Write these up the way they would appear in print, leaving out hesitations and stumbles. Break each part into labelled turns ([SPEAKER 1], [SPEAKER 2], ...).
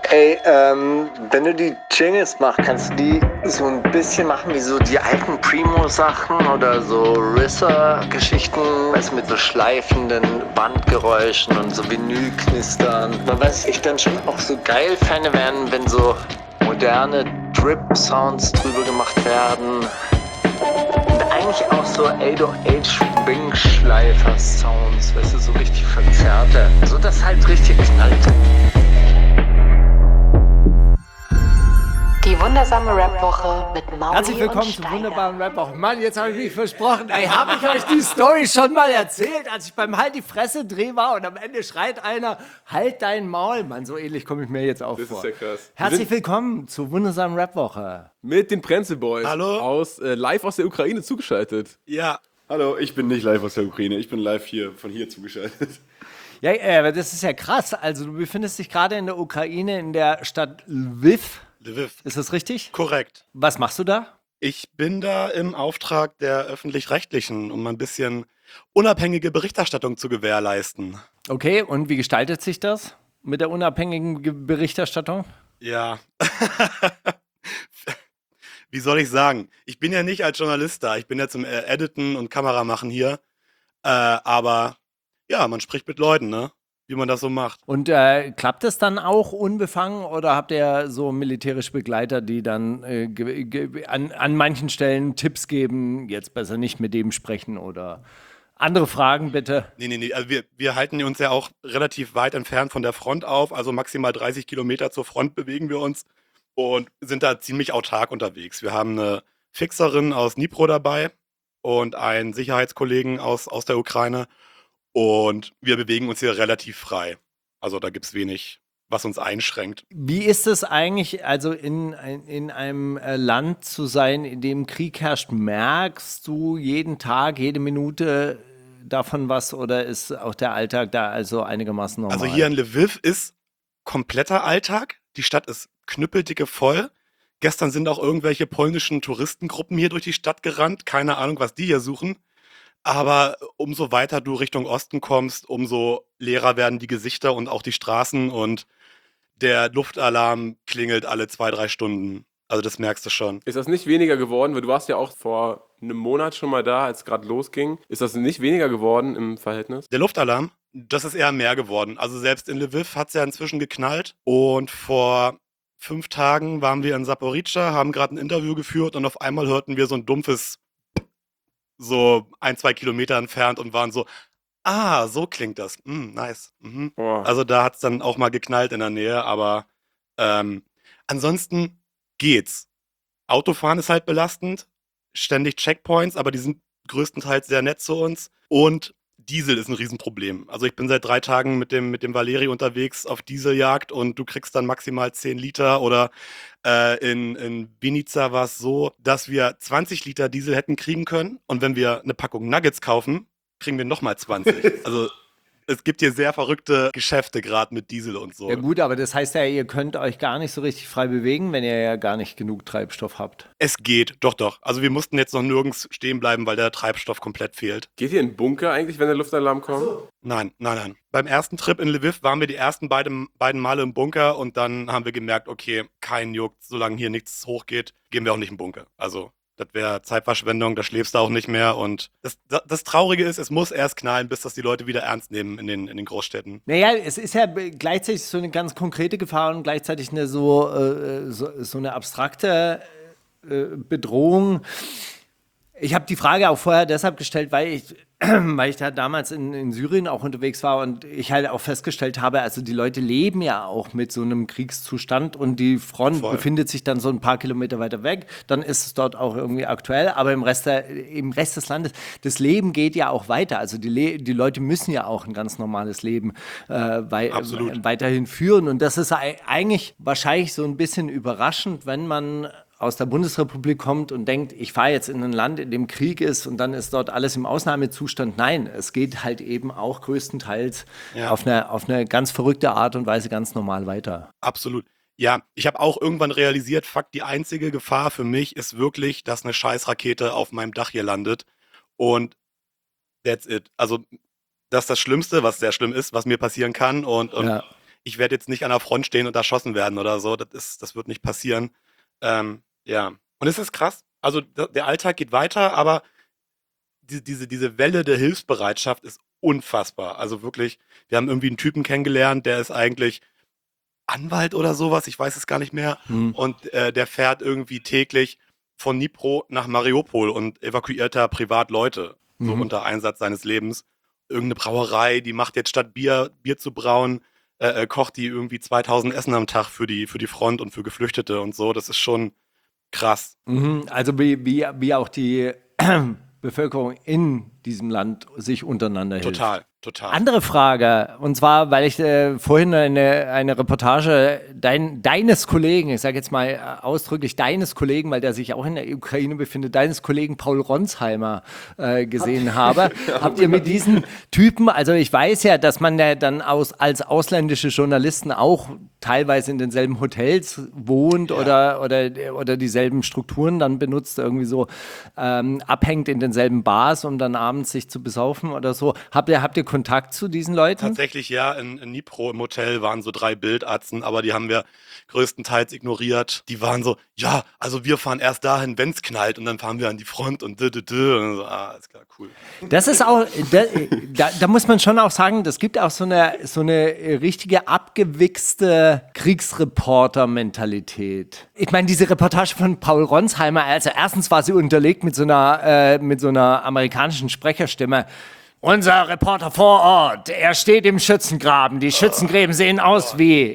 [SPEAKER 1] Ey, wenn du die Jingles machst, kannst du die so ein bisschen machen wie so die alten Primo-Sachen oder so Risser-Geschichten, weißt du, mit so schleifenden Bandgeräuschen und so Vinylknistern. Man weiß, ich dann schon auch so geil fände wären, wenn so moderne Drip-Sounds drüber gemacht werden. Und eigentlich auch so 808-Wing-Schleifer-Sounds, weißt du, so richtig verzerrte. So dass halt richtig knallt.
[SPEAKER 2] Die wundersame Rap-Woche mit Mauli
[SPEAKER 3] Herzlich willkommen
[SPEAKER 2] und
[SPEAKER 3] zum
[SPEAKER 2] Steiner.
[SPEAKER 3] wunderbaren Rap-Woche. Mann, jetzt habe ich mich versprochen. Ey, habe ich euch die Story schon mal erzählt, als ich beim Halt die Fresse-Dreh war und am Ende schreit einer, halt dein Maul. Mann, so ähnlich komme ich mir jetzt auch
[SPEAKER 4] Das
[SPEAKER 3] vor.
[SPEAKER 4] ist ja krass.
[SPEAKER 3] Herzlich willkommen zur wundersamen Rap-Woche.
[SPEAKER 4] Mit den Prenzel Boys.
[SPEAKER 5] Hallo?
[SPEAKER 4] Live aus der Ukraine zugeschaltet.
[SPEAKER 5] Ja,
[SPEAKER 6] Hallo, ich bin nicht live aus der Ukraine, ich bin live von hier zugeschaltet.
[SPEAKER 3] Ja, aber das ist ja krass. Also du befindest dich gerade in der Ukraine, in der Stadt Lviv.
[SPEAKER 5] Lviv.
[SPEAKER 3] Ist das richtig?
[SPEAKER 5] Korrekt.
[SPEAKER 3] Was machst du da?
[SPEAKER 5] Ich bin da im Auftrag der Öffentlich-Rechtlichen, um ein bisschen unabhängige Berichterstattung zu gewährleisten.
[SPEAKER 3] Okay, und wie gestaltet sich das mit der unabhängigen Berichterstattung?
[SPEAKER 5] Ja. Wie soll ich sagen? Ich bin ja nicht als Journalist da. Ich bin ja zum Editen und Kameramachen hier. Aber ja, man spricht mit Leuten, ne? Wie man das so macht.
[SPEAKER 3] Und klappt es dann auch unbefangen oder habt ihr so militärische Begleiter, die dann an manchen Stellen Tipps geben, jetzt besser nicht mit dem sprechen oder andere Fragen bitte?
[SPEAKER 5] Nee. Also wir halten uns ja auch relativ weit entfernt von der Front auf. Also maximal 30 Kilometer zur Front bewegen wir uns und sind da ziemlich autark unterwegs. Wir haben eine Fixerin aus Dnipro dabei und einen Sicherheitskollegen aus der Ukraine. Und wir bewegen uns hier relativ frei. Also da gibt es wenig, was uns einschränkt.
[SPEAKER 3] Wie ist es eigentlich, also in einem Land zu sein, in dem Krieg herrscht? Merkst du jeden Tag, jede Minute davon was oder ist auch der Alltag da also einigermaßen normal?
[SPEAKER 5] Also hier in Lviv ist kompletter Alltag. Die Stadt ist knüppeldicke voll. Gestern sind auch irgendwelche polnischen Touristengruppen hier durch die Stadt gerannt. Keine Ahnung, was die hier suchen. Aber umso weiter du Richtung Osten kommst, umso leerer werden die Gesichter und auch die Straßen und der Luftalarm klingelt alle 2, 3 Stunden. Also das merkst du schon.
[SPEAKER 4] Ist das nicht weniger geworden? Weil du warst ja auch vor einem Monat schon mal da, als es gerade losging. Ist das nicht weniger geworden im Verhältnis?
[SPEAKER 5] Der Luftalarm, das ist eher mehr geworden. Also selbst in Lviv hat es ja inzwischen geknallt. Und vor 5 Tagen waren wir in Saporizhzhia, haben gerade ein Interview geführt und auf einmal hörten wir so ein dumpfes, so 1, 2 Kilometer entfernt und waren so, so klingt das. Nice. Mhm.
[SPEAKER 4] Oh.
[SPEAKER 5] Also da hat es dann auch mal geknallt in der Nähe, aber ansonsten geht's. Autofahren ist halt belastend, ständig Checkpoints, aber die sind größtenteils sehr nett zu uns. Und Diesel ist ein Riesenproblem. Also ich bin seit 3 Tagen mit dem Valeri unterwegs auf Dieseljagd und du kriegst dann maximal 10 Liter oder in Vinica war es so, dass wir 20 Liter Diesel hätten kriegen können und wenn wir eine Packung Nuggets kaufen, kriegen wir nochmal 20. Also es gibt hier sehr verrückte Geschäfte gerade mit Diesel und so.
[SPEAKER 3] Ja gut, aber das heißt ja, ihr könnt euch gar nicht so richtig frei bewegen, wenn ihr ja gar nicht genug Treibstoff habt.
[SPEAKER 5] Es geht, doch. Also wir mussten jetzt noch nirgends stehen bleiben, weil der Treibstoff komplett fehlt.
[SPEAKER 4] Geht ihr in den Bunker eigentlich, wenn der Luftalarm kommt?
[SPEAKER 5] Nein. Beim ersten Trip in Lviv waren wir die ersten beiden Male im Bunker und dann haben wir gemerkt, okay, kein juckt, solange hier nichts hochgeht, gehen wir auch nicht im Bunker. Also das wäre Zeitverschwendung, da schläfst du auch nicht mehr. Und das Traurige ist, es muss erst knallen, bis das die Leute wieder ernst nehmen in den Großstädten.
[SPEAKER 3] Naja, es ist ja gleichzeitig so eine ganz konkrete Gefahr und gleichzeitig eine so eine abstrakte Bedrohung. Ich habe die Frage auch vorher deshalb gestellt, weil ich da damals in Syrien auch unterwegs war und ich halt auch festgestellt habe, also die Leute leben ja auch mit so einem Kriegszustand und die Front
[SPEAKER 5] Voll.
[SPEAKER 3] befindet sich dann so ein paar Kilometer weiter weg, dann ist es dort auch irgendwie aktuell, aber im Rest des Landes, das Leben geht ja auch weiter, also die Leute müssen ja auch ein ganz normales Leben
[SPEAKER 5] Absolut.
[SPEAKER 3] weiterhin führen und das ist eigentlich wahrscheinlich so ein bisschen überraschend, wenn man aus der Bundesrepublik kommt und denkt, ich fahre jetzt in ein Land, in dem Krieg ist und dann ist dort alles im Ausnahmezustand. Nein, es geht halt eben auch größtenteils auf eine ganz verrückte Art und Weise ganz normal weiter.
[SPEAKER 5] Absolut. Ja, ich habe auch irgendwann realisiert, fuck, die einzige Gefahr für mich ist wirklich, dass eine Scheißrakete auf meinem Dach hier landet. Und that's it. Also das ist das Schlimmste, was sehr schlimm ist, was mir passieren kann. Und
[SPEAKER 3] Ja.
[SPEAKER 5] ich werde jetzt nicht an der Front stehen und erschossen werden oder so. Das wird nicht passieren. Ja. Und es ist krass. Also der Alltag geht weiter, aber diese Welle der Hilfsbereitschaft ist unfassbar. Also wirklich, wir haben irgendwie einen Typen kennengelernt, der ist eigentlich Anwalt oder sowas, ich weiß es gar nicht mehr. Und der fährt irgendwie täglich von Dnipro nach Mariupol und evakuiert da privat Leute, so unter Einsatz seines Lebens. Irgendeine Brauerei, die macht jetzt statt Bier zu brauen, kocht die irgendwie 2000 Essen am Tag für die Front und für Geflüchtete und so. Das ist schon krass.
[SPEAKER 3] Also wie auch die Bevölkerung in diesem Land sich untereinander hilft.
[SPEAKER 5] Total.
[SPEAKER 3] Andere Frage, und zwar, weil ich vorhin eine Reportage deines Kollegen, ich sage jetzt mal ausdrücklich deines Kollegen, weil der sich auch in der Ukraine befindet, deines Kollegen Paul Ronsheimer gesehen habe. Habt ihr mit diesen Typen, also ich weiß ja, dass man ja dann als ausländische Journalisten auch teilweise in denselben Hotels wohnt oder dieselben Strukturen dann benutzt, irgendwie so abhängt in denselben Bars, um dann abends sich zu besaufen oder so. Habt ihr Kontakt zu diesen Leuten?
[SPEAKER 5] Tatsächlich ja, in Dnipro im Hotel waren so 3 Bildatzen, aber die haben wir größtenteils ignoriert. Die waren so, ja, also wir fahren erst dahin, wenn's knallt und dann fahren wir an die Front und und so, ist klar, cool.
[SPEAKER 3] Das ist auch, da muss man schon auch sagen, das gibt auch so eine richtige abgewichste Kriegsreporter-Mentalität. Ich meine, diese Reportage von Paul Ronsheimer, also erstens war sie unterlegt mit so einer amerikanischen Sprecherstimme. Unser Reporter vor Ort, er steht im Schützengraben. Die Schützengräben sehen aus wie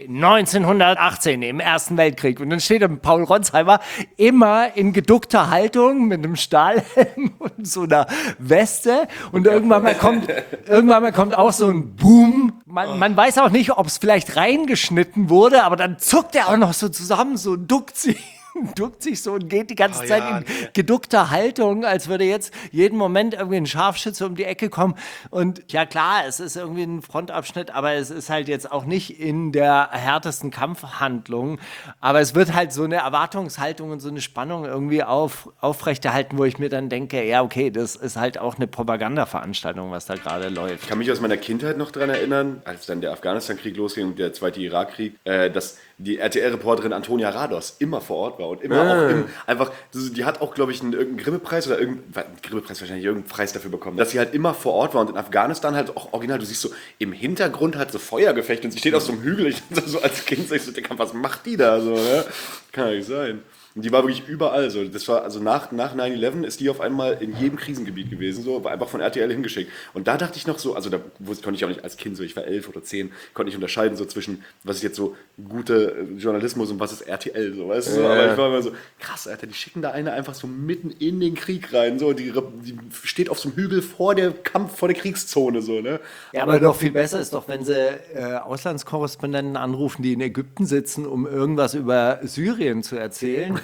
[SPEAKER 3] 1918 im Ersten Weltkrieg. Und dann steht da Paul Ronsheimer immer in geduckter Haltung mit einem Stahlhelm und so einer Weste. Und irgendwann mal kommt auch so ein Boom. Man weiß auch nicht, ob es vielleicht reingeschnitten wurde, aber dann zuckt er auch noch so zusammen, so duckt sich so und geht die ganze Zeit in geduckter Haltung, als würde jetzt jeden Moment irgendwie ein Scharfschütze um die Ecke kommen. Und ja klar, es ist irgendwie ein Frontabschnitt, aber es ist halt jetzt auch nicht in der härtesten Kampfhandlung. Aber es wird halt so eine Erwartungshaltung und so eine Spannung irgendwie aufrechterhalten, wo ich mir dann denke, ja okay, das ist halt auch eine Propagandaveranstaltung, was da gerade läuft.
[SPEAKER 6] Ich kann mich aus meiner Kindheit noch daran erinnern, als dann der Afghanistan-Krieg losging und der zweite Irakkrieg, dass die RTL-Reporterin Antonia Rados immer vor Ort war und immer auch einfach, die hat auch, glaube ich, irgendeinen Grimme-Preis oder Grimme-Preis wahrscheinlich irgendeinen Preis dafür bekommen, dass sie halt immer vor Ort war und in Afghanistan halt auch original, du siehst so im Hintergrund halt so Feuergefechte und sie steht auf so einem Hügel, ich so als Kind so, was macht die da so, ne? Kann ja nicht sein. Und die war wirklich überall so. Das war, also nach 9/11 ist die auf einmal in jedem Krisengebiet gewesen, so, war einfach von RTL hingeschickt. Und da dachte ich noch so, also da konnte ich auch nicht als Kind so, ich war 11 oder 10, konnte nicht unterscheiden so zwischen, was ist jetzt so guter Journalismus und was ist RTL, so, weißt du? So. Aber ich war immer so, krass, Alter, die schicken da eine einfach so mitten in den Krieg rein, so, die steht auf so einem Hügel vor der Kriegszone, so, ne?
[SPEAKER 3] Ja, aber doch viel besser ist doch, wenn sie Auslandskorrespondenten anrufen, die in Ägypten sitzen, um irgendwas über Syrien zu erzählen.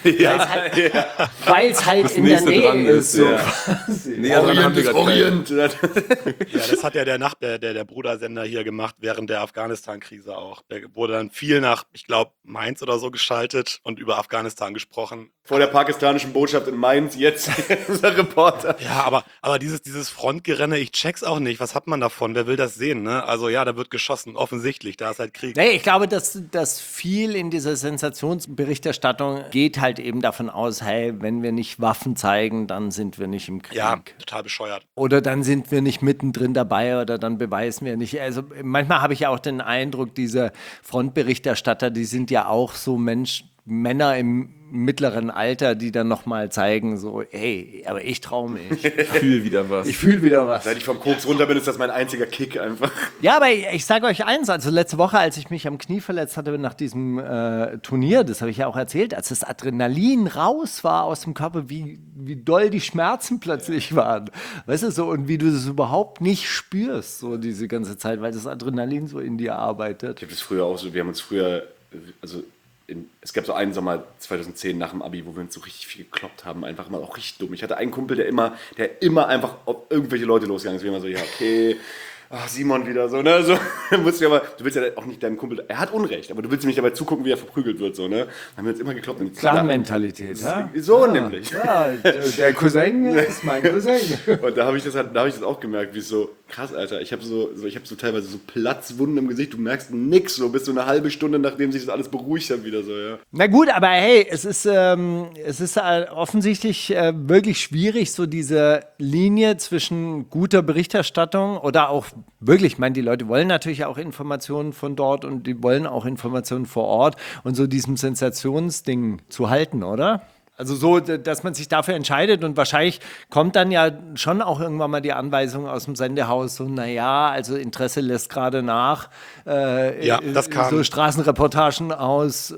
[SPEAKER 3] Weil es halt in der Nähe ist. So.
[SPEAKER 4] Ja.
[SPEAKER 6] Orient.
[SPEAKER 5] Ja, das hat ja der Brudersender hier gemacht während der Afghanistan-Krise auch. Der wurde dann viel nach, ich glaube, Mainz oder so geschaltet und über Afghanistan gesprochen.
[SPEAKER 6] Vor der pakistanischen Botschaft in Mainz, jetzt unser Reporter.
[SPEAKER 5] Ja, aber dieses Frontgerenne, ich check's auch nicht. Was hat man davon? Wer will das sehen, ne? Also ja, da wird geschossen, offensichtlich, da ist halt Krieg.
[SPEAKER 3] Nee, ich glaube, dass viel in dieser Sensationsberichterstattung geht halt eben davon aus, hey, wenn wir nicht Waffen zeigen, dann sind wir nicht im Krieg.
[SPEAKER 5] Ja, total bescheuert.
[SPEAKER 3] Oder dann sind wir nicht mittendrin dabei oder dann beweisen wir nicht. Also manchmal habe ich ja auch den Eindruck, diese Frontberichterstatter, die sind ja auch so Männer im mittleren Alter, die dann nochmal zeigen, so, hey, aber ich traue mich.
[SPEAKER 4] Ich fühle wieder was.
[SPEAKER 3] Ich fühle wieder was.
[SPEAKER 6] Seit ich vom Koks runter bin, ist das mein einziger Kick einfach.
[SPEAKER 3] Ja, aber ich sage euch eins, also letzte Woche, als ich mich am Knie verletzt hatte nach diesem Turnier, das habe ich ja auch erzählt, als das Adrenalin raus war aus dem Körper, wie doll die Schmerzen plötzlich waren. Weißt du, so, und wie du das überhaupt nicht spürst, so diese ganze Zeit, weil das Adrenalin so in dir arbeitet.
[SPEAKER 6] Ich habe das früher auch so, wir haben uns früher, also es gab so einen Sommer 2010 nach dem Abi, wo wir uns so richtig viel gekloppt haben, einfach mal auch richtig dumm. Ich hatte einen Kumpel, der immer einfach auf irgendwelche Leute losgegangen ist. Wir immer so, ja, okay, Simon wieder so, ne, so. Du willst ja auch nicht deinem Kumpel, er hat Unrecht, aber du willst ihm nicht dabei zugucken, wie er verprügelt wird, so, ne. Dann haben wir uns immer gekloppt.
[SPEAKER 3] Clan-Mentalität, ja?
[SPEAKER 6] So nämlich.
[SPEAKER 3] Ja, der Cousin ist mein Cousin.
[SPEAKER 6] Und da habe ich das auch gemerkt, wie es so Krass, Alter. Ich habe ich hab so teilweise so Platzwunden im Gesicht. Du merkst nix, so bis so eine halbe Stunde, nachdem sich das alles beruhigt hat, wieder so, ja.
[SPEAKER 3] Na gut, aber hey, es ist offensichtlich wirklich schwierig, so diese Linie zwischen guter Berichterstattung oder auch wirklich, ich meine, die Leute wollen natürlich auch Informationen von dort und die wollen auch Informationen vor Ort und so diesem Sensationsding zu halten, oder? Also so, dass man sich dafür entscheidet und wahrscheinlich kommt dann ja schon auch irgendwann mal die Anweisung aus dem Sendehaus, so naja, also Interesse lässt gerade nach.
[SPEAKER 5] Das kam.
[SPEAKER 3] So Straßenreportagen aus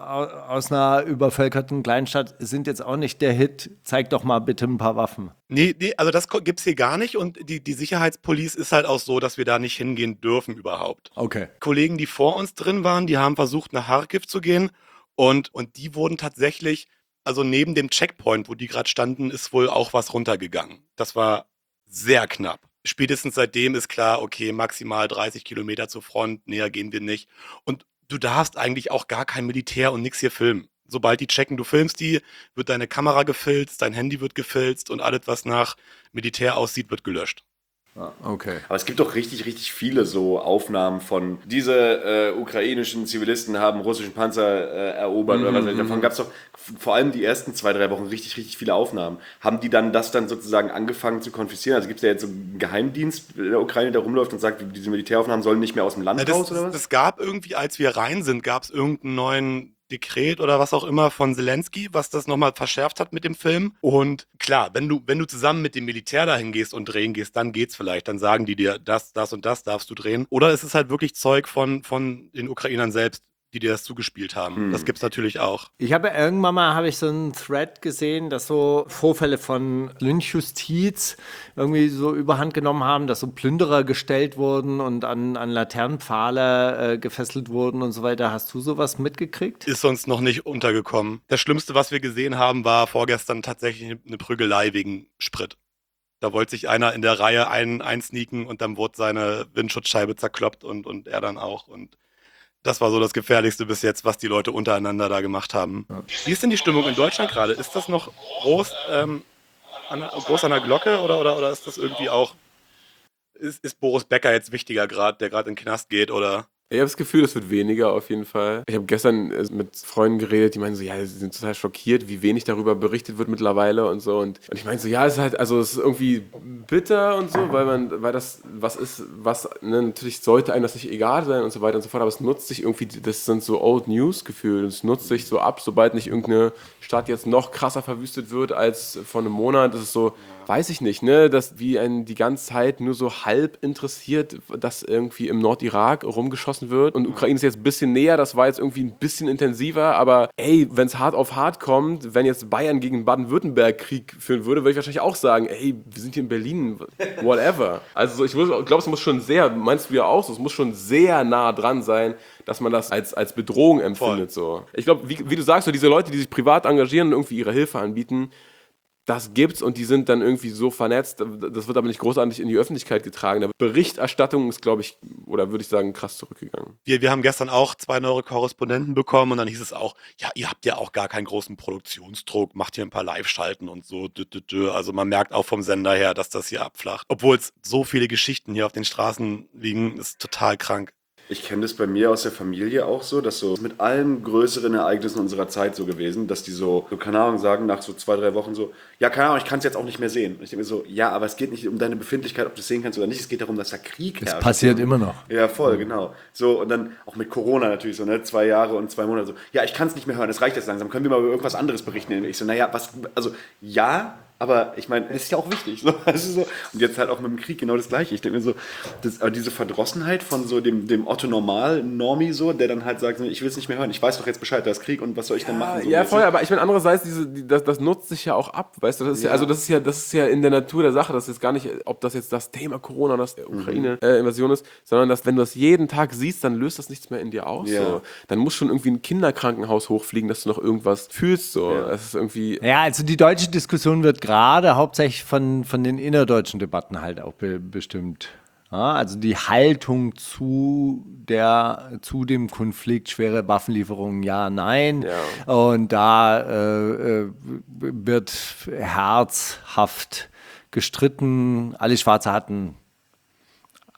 [SPEAKER 3] einer übervölkerten Kleinstadt sind jetzt auch nicht der Hit. Zeig doch mal bitte ein paar Waffen.
[SPEAKER 5] Nee, also das gibt's hier gar nicht und die Sicherheitspolice ist halt auch so, dass wir da nicht hingehen dürfen überhaupt.
[SPEAKER 3] Okay.
[SPEAKER 5] Kollegen, die vor uns drin waren, die haben versucht, nach Charkiw zu gehen und die wurden tatsächlich, also neben dem Checkpoint, wo die gerade standen, ist wohl auch was runtergegangen. Das war sehr knapp. Spätestens seitdem ist klar, okay, maximal 30 Kilometer zur Front, näher gehen wir nicht. Und du darfst eigentlich auch gar kein Militär und nix hier filmen. Sobald die checken, du filmst die, wird deine Kamera gefilzt, dein Handy wird gefilzt und alles, was nach Militär aussieht, wird gelöscht.
[SPEAKER 3] Okay.
[SPEAKER 6] Aber es gibt doch richtig, richtig viele so Aufnahmen von diese ukrainischen Zivilisten haben russischen Panzer erobert oder was weiß ich. Davon gab es doch vor allem die ersten 2-3 Wochen richtig, richtig viele Aufnahmen. Haben die dann das dann sozusagen angefangen zu konfiszieren? Also gibt es ja jetzt so einen Geheimdienst in der Ukraine, der rumläuft und sagt, diese Militäraufnahmen sollen nicht mehr aus dem Land raus oder was?
[SPEAKER 5] Das gab irgendwie, als wir rein sind, gab es irgendeinen neuen Dekret oder was auch immer von Zelensky, was das nochmal verschärft hat mit dem Film. Und klar, wenn du zusammen mit dem Militär dahin gehst und drehen gehst, dann geht's vielleicht. Dann sagen die dir, das und das darfst du drehen. Oder es ist halt wirklich Zeug von den Ukrainern selbst, die dir das zugespielt haben. Das gibt's natürlich auch.
[SPEAKER 3] Ich habe irgendwann mal so einen Thread gesehen, dass so Vorfälle von Lynchjustiz irgendwie so überhand genommen haben, dass so Plünderer gestellt wurden und an Laternenpfahle gefesselt wurden und so weiter. Hast du sowas mitgekriegt?
[SPEAKER 5] Ist uns noch nicht untergekommen. Das Schlimmste, was wir gesehen haben, war vorgestern tatsächlich eine Prügelei wegen Sprit. Da wollte sich einer in der Reihe einsneaken und dann wurde seine Windschutzscheibe zerkloppt und er dann auch. Und das war so das Gefährlichste bis jetzt, was die Leute untereinander da gemacht haben. Ja. Wie ist denn die Stimmung in Deutschland gerade? Ist das noch groß an der Glocke oder ist das irgendwie auch, ist Boris Becker jetzt wichtiger gerade, der gerade in den Knast geht oder?
[SPEAKER 4] Ich habe das Gefühl, es wird weniger auf jeden Fall. Ich habe gestern mit Freunden geredet, die meinen so, ja, sie sind total schockiert, wie wenig darüber berichtet wird mittlerweile und so. Und ich meine so, ja, es ist halt, also es ist irgendwie bitter und so, weil das was ist, was, ne, natürlich sollte einem das nicht egal sein und so weiter und so fort, aber es nutzt sich irgendwie, das sind so Old News Gefühle, es nutzt sich so ab, sobald nicht irgendeine Stadt jetzt noch krasser verwüstet wird als vor einem Monat. Das ist so, weiß ich nicht, ne, dass wie einen die ganze Zeit nur so halb interessiert, dass irgendwie im Nordirak rumgeschossen wird und Ukraine ist jetzt ein bisschen näher, das war jetzt irgendwie ein bisschen intensiver, aber ey, wenn es hart auf hart kommt, wenn jetzt Bayern gegen Baden-Württemberg Krieg führen würde, würde ich wahrscheinlich auch sagen, ey, wir sind hier in Berlin, whatever. Also ich glaube, es muss schon sehr, meinst du ja auch so, es muss schon sehr nah dran sein, dass man das als Bedrohung empfindet. So. Ich glaube, wie du sagst, so diese Leute, die sich privat engagieren und irgendwie ihre Hilfe anbieten, das gibt's und die sind dann irgendwie so vernetzt, das wird aber nicht großartig in die Öffentlichkeit getragen. Die Berichterstattung ist, glaube ich, oder würde ich sagen, krass zurückgegangen.
[SPEAKER 5] Wir haben gestern auch 2 neue Korrespondenten bekommen und dann hieß es auch, ja, ihr habt ja auch gar keinen großen Produktionsdruck, macht hier ein paar Live-Schalten und so. Also man merkt auch vom Sender her, dass das hier abflacht. Obwohl es so viele Geschichten hier auf den Straßen liegen, ist total krank.
[SPEAKER 6] Ich kenne das bei mir aus der Familie auch so, dass so mit allen größeren Ereignissen unserer Zeit so gewesen, dass die so keine Ahnung, sagen nach so 2-3 Wochen so, ja, keine Ahnung, ich kann es jetzt auch nicht mehr sehen. Und ich denke mir so, ja, aber es geht nicht um deine Befindlichkeit, ob du es sehen kannst oder nicht, es geht darum, dass da Krieg herrscht.
[SPEAKER 3] Das passiert immer noch.
[SPEAKER 6] Ja, voll, genau. So, und dann auch mit Corona natürlich so, ne, 2 Jahre und 2 Monate so, ja, ich kann es nicht mehr hören, es reicht jetzt langsam, können wir mal über irgendwas anderes berichten? Und ich so, naja, also, ja, aber ich meine, es ist ja auch wichtig. So. Also so. Und jetzt halt auch mit dem Krieg genau das Gleiche. Ich denke mir so, aber diese Verdrossenheit von so dem Otto-Normal-Normi so, der dann halt sagt, ich will es nicht mehr hören, ich weiß doch jetzt Bescheid, da ist Krieg und was soll ich denn machen? So
[SPEAKER 4] ja, voll, aber ich meine, andererseits, das nutzt sich ja auch ab, weißt du, das ist ja in der Natur der Sache, das ist jetzt gar nicht, ob das jetzt das Thema Corona, das Ukraine-Invasion ist, sondern dass, wenn du das jeden Tag siehst, dann löst das nichts mehr in dir aus.
[SPEAKER 6] Ja.
[SPEAKER 4] So. Dann muss schon irgendwie ein Kinderkrankenhaus hochfliegen, dass du noch irgendwas fühlst. So.
[SPEAKER 6] Ja.
[SPEAKER 4] Das ist irgendwie...
[SPEAKER 3] Ja, also die deutsche Diskussion wird gerade hauptsächlich von den innerdeutschen Debatten halt auch bestimmt. Ja, also die Haltung zu dem Konflikt, schwere Waffenlieferungen, ja, nein. Ja. Und da wird herzhaft gestritten. Alle Schwarze hatten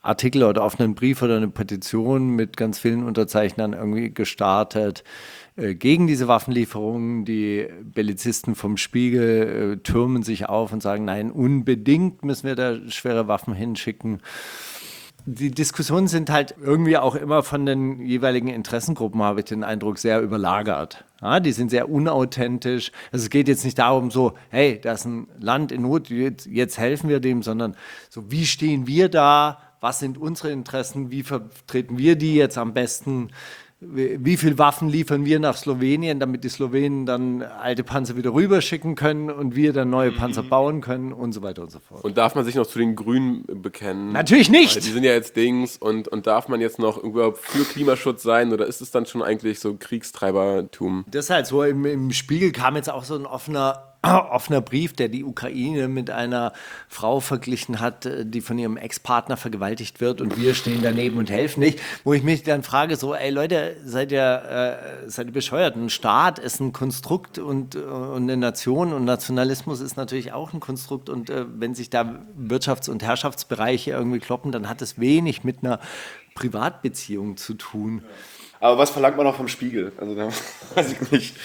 [SPEAKER 3] Artikel oder offenen Brief oder eine Petition mit ganz vielen Unterzeichnern irgendwie gestartet gegen diese Waffenlieferungen. Die Bellizisten vom Spiegel türmen sich auf und sagen, nein, unbedingt müssen wir da schwere Waffen hinschicken. Die Diskussionen sind halt irgendwie auch immer von den jeweiligen Interessengruppen, habe ich den Eindruck, sehr überlagert. Ja, die sind sehr unauthentisch. Also es geht jetzt nicht darum so, hey, da ist ein Land in Not, jetzt helfen wir dem, sondern so, wie stehen wir da? Was sind unsere Interessen? Wie vertreten wir die jetzt am besten? Wie viel Waffen liefern wir nach Slowenien, damit die Slowenen dann alte Panzer wieder rüberschicken können und wir dann neue Panzer bauen können und so weiter und so fort.
[SPEAKER 4] Und darf man sich noch zu den Grünen bekennen?
[SPEAKER 3] Natürlich nicht!
[SPEAKER 4] Weil die sind ja jetzt Dings und darf man jetzt noch überhaupt für Klimaschutz sein oder ist es dann schon eigentlich so Kriegstreibertum?
[SPEAKER 3] Das ist halt so, im Spiegel kam jetzt auch so ein offener Brief, der die Ukraine mit einer Frau verglichen hat, die von ihrem Ex-Partner vergewaltigt wird und wir stehen daneben und helfen nicht. Wo ich mich dann frage, so, ey Leute, seid ihr bescheuert? Ein Staat ist ein Konstrukt und eine Nation und Nationalismus ist natürlich auch ein Konstrukt und wenn sich da Wirtschafts- und Herrschaftsbereiche irgendwie kloppen, dann hat es wenig mit einer Privatbeziehung zu tun.
[SPEAKER 6] Aber was verlangt man auch vom Spiegel? Also da weiß ich nicht.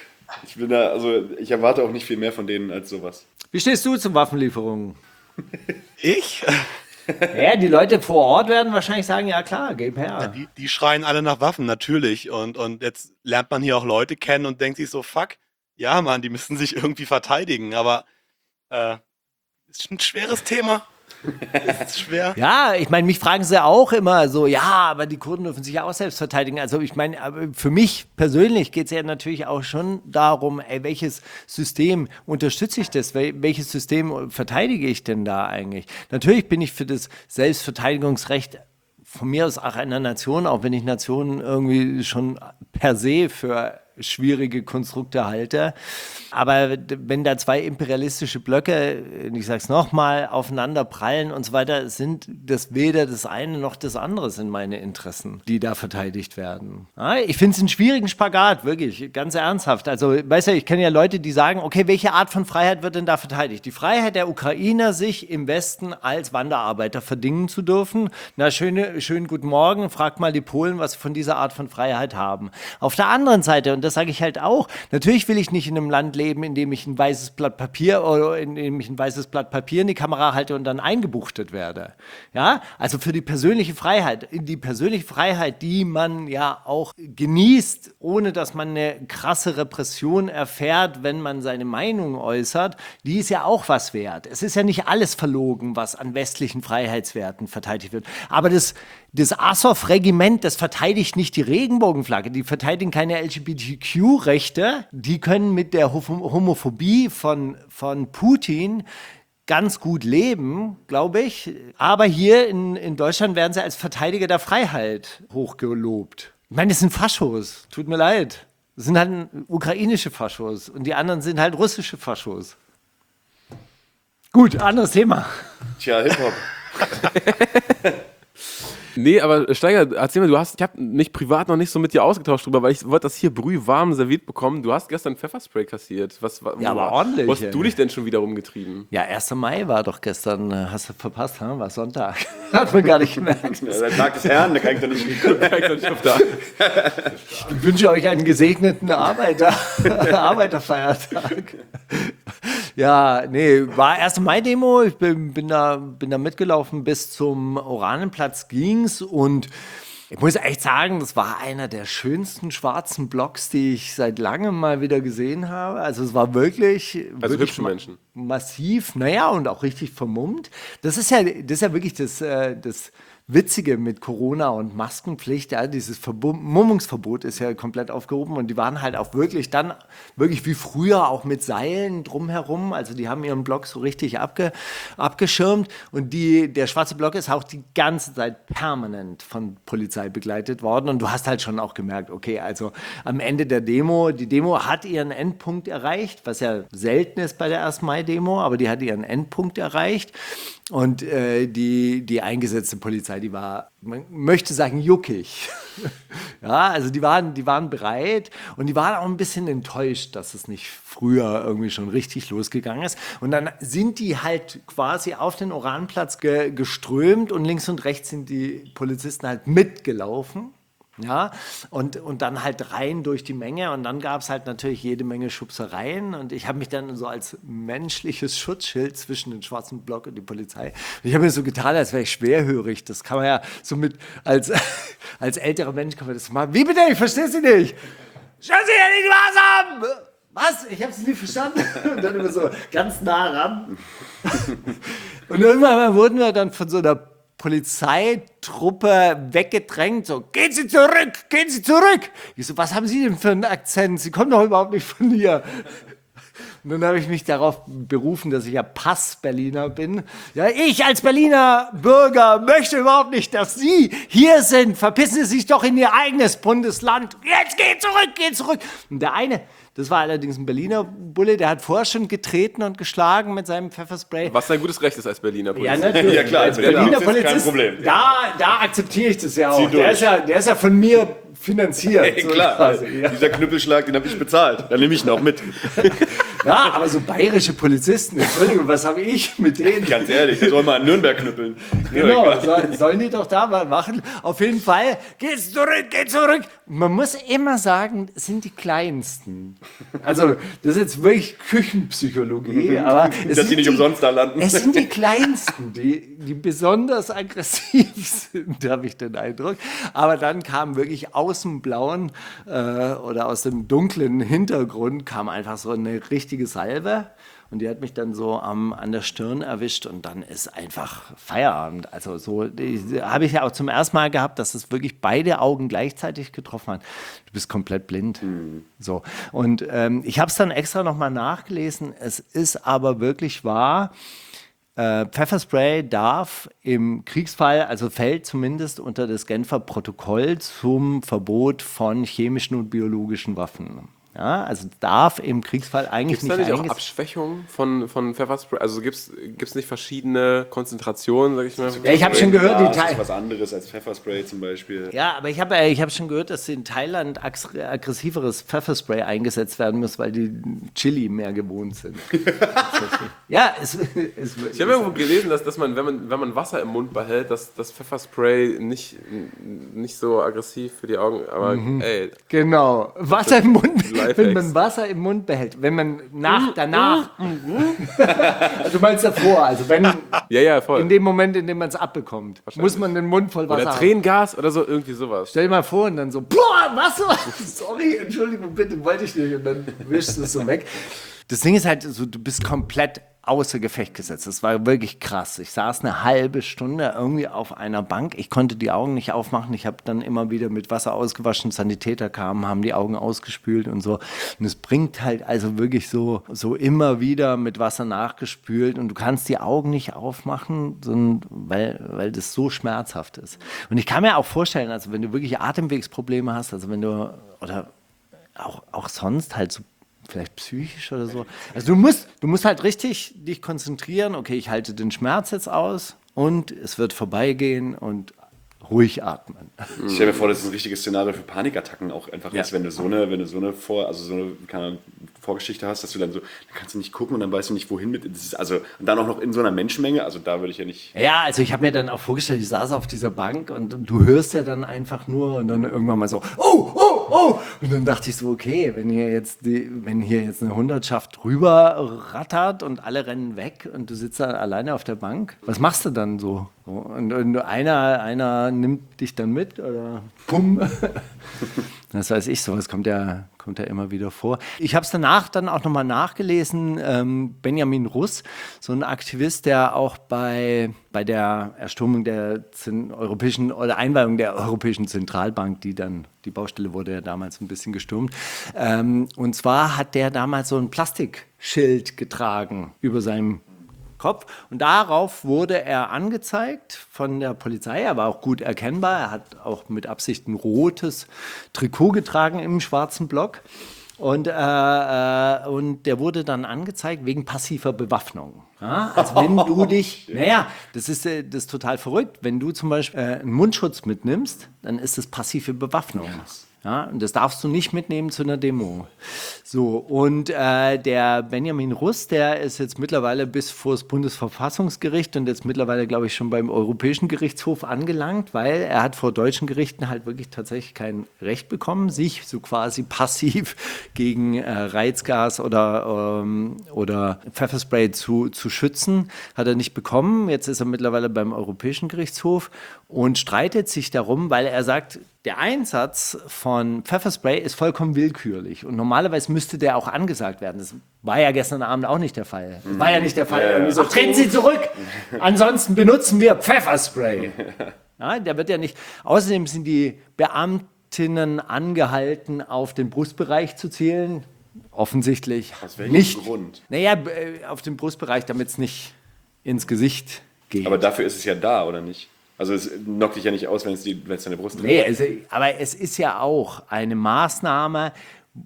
[SPEAKER 6] Ich erwarte auch nicht viel mehr von denen als sowas.
[SPEAKER 3] Wie stehst du zu Waffenlieferungen?
[SPEAKER 5] Ich?
[SPEAKER 3] Ja, die Leute vor Ort werden wahrscheinlich sagen, ja klar, gib her.
[SPEAKER 5] Die schreien alle nach Waffen, natürlich. Und jetzt lernt man hier auch Leute kennen und denkt sich so, fuck, ja Mann, die müssen sich irgendwie verteidigen. Aber ist ein schweres Thema. Ist schwer.
[SPEAKER 3] Ja, ich meine, mich fragen sie auch immer so, ja, aber die Kurden dürfen sich ja auch selbst verteidigen. Also ich meine, für mich persönlich geht es ja natürlich auch schon darum, ey, welches System unterstütze ich das? Welches System verteidige ich denn da eigentlich? Natürlich bin ich für das Selbstverteidigungsrecht von mir aus auch einer Nation, auch wenn ich Nationen irgendwie schon per se für schwierige Konstrukte halte. Aber wenn da zwei imperialistische Blöcke, ich sage es nochmal, aufeinander prallen und so weiter, sind das weder das eine noch das andere sind meine Interessen, die da verteidigt werden. Ja, ich finde es einen schwierigen Spagat, wirklich, ganz ernsthaft. Also, weißt du, ich kenne ja Leute, die sagen, okay, welche Art von Freiheit wird denn da verteidigt? Die Freiheit der Ukrainer, sich im Westen als Wanderarbeiter verdingen zu dürfen. Na, schönen guten Morgen, fragt mal die Polen, was sie von dieser Art von Freiheit haben. Auf der anderen Seite, und das sage ich halt auch, natürlich will ich nicht in einem Land leben, in dem ich ein weißes Blatt Papier in die Kamera halte und dann eingebuchtet werde. Ja, also für die persönliche Freiheit, die man ja auch genießt, ohne dass man eine krasse Repression erfährt, wenn man seine Meinung äußert, die ist ja auch was wert. Es ist ja nicht alles verlogen, was an westlichen Freiheitswerten verteidigt wird. Aber das Azov-Regiment, das verteidigt nicht die Regenbogenflagge, die verteidigen keine LGBTQ-Rechte, die können mit der Homophobie von Putin ganz gut leben, glaube ich. Aber hier in Deutschland werden sie als Verteidiger der Freiheit hochgelobt. Ich meine, das sind Faschos, tut mir leid. Das sind halt ukrainische Faschos und die anderen sind halt russische Faschos. Gut, anderes Thema.
[SPEAKER 6] Tja, Hip-Hop.
[SPEAKER 4] Nee, aber Steiger, erzähl mal, ich habe mich privat noch nicht so mit dir ausgetauscht drüber, weil ich wollte das hier brühwarm serviert bekommen. Du hast gestern Pfefferspray kassiert.
[SPEAKER 3] Ja, aber ordentlich.
[SPEAKER 4] Wo hast du dich denn schon wieder rumgetrieben?
[SPEAKER 3] Ja, 1. Mai war doch gestern, hast du verpasst, war Sonntag. Hat man gar nicht gemerkt.
[SPEAKER 6] Ja, der Tag des Herrn, da kann ich doch nicht
[SPEAKER 4] auf da.
[SPEAKER 3] Ich wünsche euch einen gesegneten Arbeiterfeiertag. Ja, nee, war 1. Mai-Demo. Ich bin da mitgelaufen bis zum Oranienplatz ging's und ich muss echt sagen, das war einer der schönsten schwarzen Blocks, die ich seit langem mal wieder gesehen habe. Also es war wirklich
[SPEAKER 4] hübsche Menschen.
[SPEAKER 3] Massiv, naja, und auch richtig vermummt. Das ist ja wirklich das Witzige mit Corona und Maskenpflicht, ja, dieses Vermummungsverbot ist ja komplett aufgehoben und die waren halt auch wirklich wie früher auch mit Seilen drumherum, also die haben ihren Block so richtig abgeschirmt und der schwarze Block ist auch die ganze Zeit permanent von Polizei begleitet worden und du hast halt schon auch gemerkt, okay, also am Ende die Demo hat ihren Endpunkt erreicht, was ja selten ist bei der 1. Mai-Demo, aber die hat ihren Endpunkt erreicht und die eingesetzte Polizei Polizei, die war, man möchte sagen, juckig. Ja, also die waren bereit und die waren auch ein bisschen enttäuscht, dass es nicht früher irgendwie schon richtig losgegangen ist. Und dann sind die halt quasi auf den Oranplatz geströmt und links und rechts sind die Polizisten halt mitgelaufen. Ja, und dann halt rein durch die Menge und dann gab es halt natürlich jede Menge Schubsereien und ich habe mich dann so als menschliches Schutzschild zwischen den schwarzen Block und die Polizei, und ich habe mir so getan, als wäre ich schwerhörig, das kann man ja so mit, als älterer Mensch kann man das machen. Wie bitte, ich verstehe Sie nicht. Schauen Sie ja nicht was haben! Was? Ich habe es nicht verstanden. Und dann immer so ganz nah ran. Und irgendwann mal wurden wir dann von so einer Polizeitruppe weggedrängt, so, gehen Sie zurück, gehen Sie zurück. Ich so, was haben Sie denn für einen Akzent? Sie kommen doch überhaupt nicht von hier. Und dann habe ich mich darauf berufen, dass ich ja Pass-Berliner bin. Ja, ich als Berliner Bürger möchte überhaupt nicht, dass Sie hier sind. Verpissen Sie sich doch in Ihr eigenes Bundesland. Jetzt geht zurück, geht zurück. Und der eine, das war allerdings ein Berliner Bulle, der hat vorher schon getreten und geschlagen mit seinem Pfefferspray.
[SPEAKER 4] Was ein gutes Recht ist als Berliner
[SPEAKER 3] Ja,
[SPEAKER 4] Polizist.
[SPEAKER 3] natürlich.
[SPEAKER 6] Ja, klar,
[SPEAKER 3] als
[SPEAKER 6] als
[SPEAKER 3] Berliner
[SPEAKER 6] Polizist
[SPEAKER 3] Polizist,
[SPEAKER 6] kein Problem.
[SPEAKER 3] Da akzeptiere ich das ja auch.
[SPEAKER 6] Zieh durch.
[SPEAKER 3] Der ist ja von mir finanziert.
[SPEAKER 6] Ey,
[SPEAKER 3] so
[SPEAKER 6] klar,
[SPEAKER 3] quasi, ja.
[SPEAKER 6] dieser Knüppelschlag, den habe ich bezahlt. Dann nehme ich ihn auch mit.
[SPEAKER 3] Ja, aber so bayerische Polizisten, Entschuldigung, was habe ich mit denen?
[SPEAKER 6] Ganz ehrlich, der soll mal in Nürnberg knüppeln.
[SPEAKER 3] Genau, sollen die doch da mal machen. Auf jeden Fall, geht's zurück, geht zurück. Man muss immer sagen, es sind die Kleinsten. Also, das ist jetzt wirklich Küchenpsychologie, aber es
[SPEAKER 6] Dass die nicht umsonst da landen.
[SPEAKER 3] Es sind die Kleinsten, die besonders aggressiv sind, habe ich den Eindruck. Aber dann kam wirklich aus dem blauen oder aus dem dunklen Hintergrund kam einfach so eine richtige Salve. Und die hat mich dann so an der Stirn erwischt und dann ist einfach Feierabend. Also so habe ich ja auch zum ersten Mal gehabt, dass es wirklich beide Augen gleichzeitig getroffen hat. Du bist komplett blind. So. Und ich habe es dann extra nochmal nachgelesen. Es ist aber wirklich wahr, Pfefferspray darf im Kriegsfall, also fällt zumindest unter das Genfer Protokoll zum Verbot von chemischen und biologischen Waffen. Ja, also darf im Kriegsfall eigentlich
[SPEAKER 4] Gibt es da nicht auch
[SPEAKER 3] eingesetzt.
[SPEAKER 4] Abschwächung von Pfefferspray? Also gibt es nicht verschiedene Konzentrationen, sag ich mal?
[SPEAKER 3] Ja, ich habe schon gehört,
[SPEAKER 6] Ja,
[SPEAKER 3] die
[SPEAKER 6] das ist was anderes als Pfefferspray zum Beispiel.
[SPEAKER 3] Ja, aber ich hab schon gehört, dass in Thailand aggressiveres Pfefferspray eingesetzt werden muss, weil die Chili mehr gewohnt sind. Ja,
[SPEAKER 4] Ich habe irgendwo gelesen, dass man, wenn man Wasser im Mund behält, dass das Pfefferspray nicht so aggressiv für die Augen, aber ey.
[SPEAKER 3] genau. Wasser im Mund,
[SPEAKER 4] Lifehacks.
[SPEAKER 3] wenn man Wasser im Mund behält, wenn man danach, also du meinst davor, also wenn
[SPEAKER 4] Ja, voll.
[SPEAKER 3] in dem Moment, in dem man es abbekommt, muss man den Mund voll Wasser
[SPEAKER 4] Oder
[SPEAKER 3] haben.
[SPEAKER 4] Tränengas oder so, irgendwie sowas.
[SPEAKER 3] Stell dir mal vor und dann so, boah, Wasser, sorry, Entschuldigung, bitte, wollte ich nicht und dann wischst du es so weg. Das Ding ist halt so, du bist komplett außer Gefecht gesetzt. Das war wirklich krass. Ich saß eine halbe Stunde irgendwie auf einer Bank. Ich konnte die Augen nicht aufmachen. Ich habe dann immer wieder mit Wasser ausgewaschen. Sanitäter kamen, haben die Augen ausgespült und so. Und es bringt halt also wirklich so immer wieder mit Wasser nachgespült. Und du kannst die Augen nicht aufmachen, weil das so schmerzhaft ist. Und ich kann mir auch vorstellen, also wenn du wirklich Atemwegsprobleme hast, also wenn du, oder auch sonst halt so vielleicht psychisch oder so. Also du musst halt richtig dich konzentrieren. Okay, ich halte den Schmerz jetzt aus und es wird vorbeigehen und ruhig atmen.
[SPEAKER 6] Ich stelle mir vor, das ist ein richtiges Szenario für Panikattacken auch einfach ist, wenn du so eine keine Ahnung, Vorgeschichte hast, dass du dann kannst du nicht gucken und dann weißt du nicht, wohin mit. Das ist und dann auch noch in so einer Menschenmenge, also da würde ich ja nicht.
[SPEAKER 3] Ja, also ich habe mir dann auch vorgestellt, ich saß auf dieser Bank und du hörst ja dann einfach nur und dann irgendwann mal so, oh! Und dann dachte ich so, okay, wenn hier jetzt eine Hundertschaft rüber rattert und alle rennen weg und du sitzt da alleine auf der Bank, was machst du dann so? Und einer nimmt dich dann mit oder pum. Das weiß ich, sowas kommt ja immer wieder vor. Ich habe es danach dann auch nochmal nachgelesen, Benjamin Russ, so ein Aktivist, der auch bei der Erstürmung der europäischen oder Einweihung der Europäischen Zentralbank, die Baustelle wurde ja damals ein bisschen gestürmt, und zwar hat der damals so ein Plastikschild getragen über seinem Kopf. Und darauf wurde er angezeigt von der Polizei, er war auch gut erkennbar. Er hat auch mit Absicht ein rotes Trikot getragen im schwarzen Block. Und der wurde dann angezeigt wegen passiver Bewaffnung. Ja, also wenn du dich, das ist total verrückt. Wenn du zum Beispiel einen Mundschutz mitnimmst, dann ist das passive Bewaffnung. Ja, und das darfst du nicht mitnehmen zu einer Demo. So, und der Benjamin Russ, der ist jetzt mittlerweile bis vor das Bundesverfassungsgericht und jetzt mittlerweile, glaube ich, schon beim Europäischen Gerichtshof angelangt, weil er hat vor deutschen Gerichten halt wirklich tatsächlich kein Recht bekommen, sich so quasi passiv gegen Reizgas oder Pfefferspray zu schützen. Hat er nicht bekommen. Jetzt ist er mittlerweile beim Europäischen Gerichtshof und streitet sich darum, weil er sagt, der Einsatz von Pfefferspray ist vollkommen willkürlich und normalerweise müsste der auch angesagt werden. Das war ja gestern Abend auch nicht der Fall. Das war ja nicht der Fall. Irgendwie so, treten Sie zurück, ansonsten benutzen wir Pfefferspray. Ja, der wird ja nicht. Außerdem sind die Beamtinnen angehalten, auf den Brustbereich zu zielen. Offensichtlich
[SPEAKER 6] Aus welchem
[SPEAKER 3] nicht.
[SPEAKER 6] Grund?
[SPEAKER 3] Naja, auf den Brustbereich, damit es nicht ins Gesicht geht.
[SPEAKER 6] Aber dafür ist es ja da, oder nicht? Also es knockt dich ja nicht aus, wenn es deine Brust trifft.
[SPEAKER 3] Nee, aber es ist ja auch eine Maßnahme,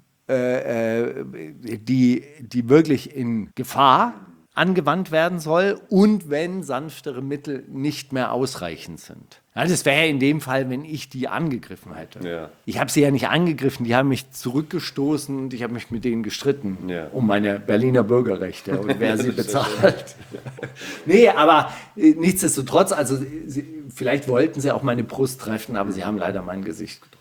[SPEAKER 3] die wirklich in Gefahr angewandt werden soll und wenn sanftere Mittel nicht mehr ausreichend sind. Ja, das wäre ja in dem Fall, wenn ich die angegriffen hätte.
[SPEAKER 6] Ja.
[SPEAKER 3] Ich habe sie ja nicht angegriffen, die haben mich zurückgestoßen und ich habe mich mit denen gestritten um meine Berliner Bürgerrechte und wer sie bezahlt. Nee, aber nichtsdestotrotz, also vielleicht wollten sie auch meine Brust treffen, aber sie haben leider mein Gesicht getroffen.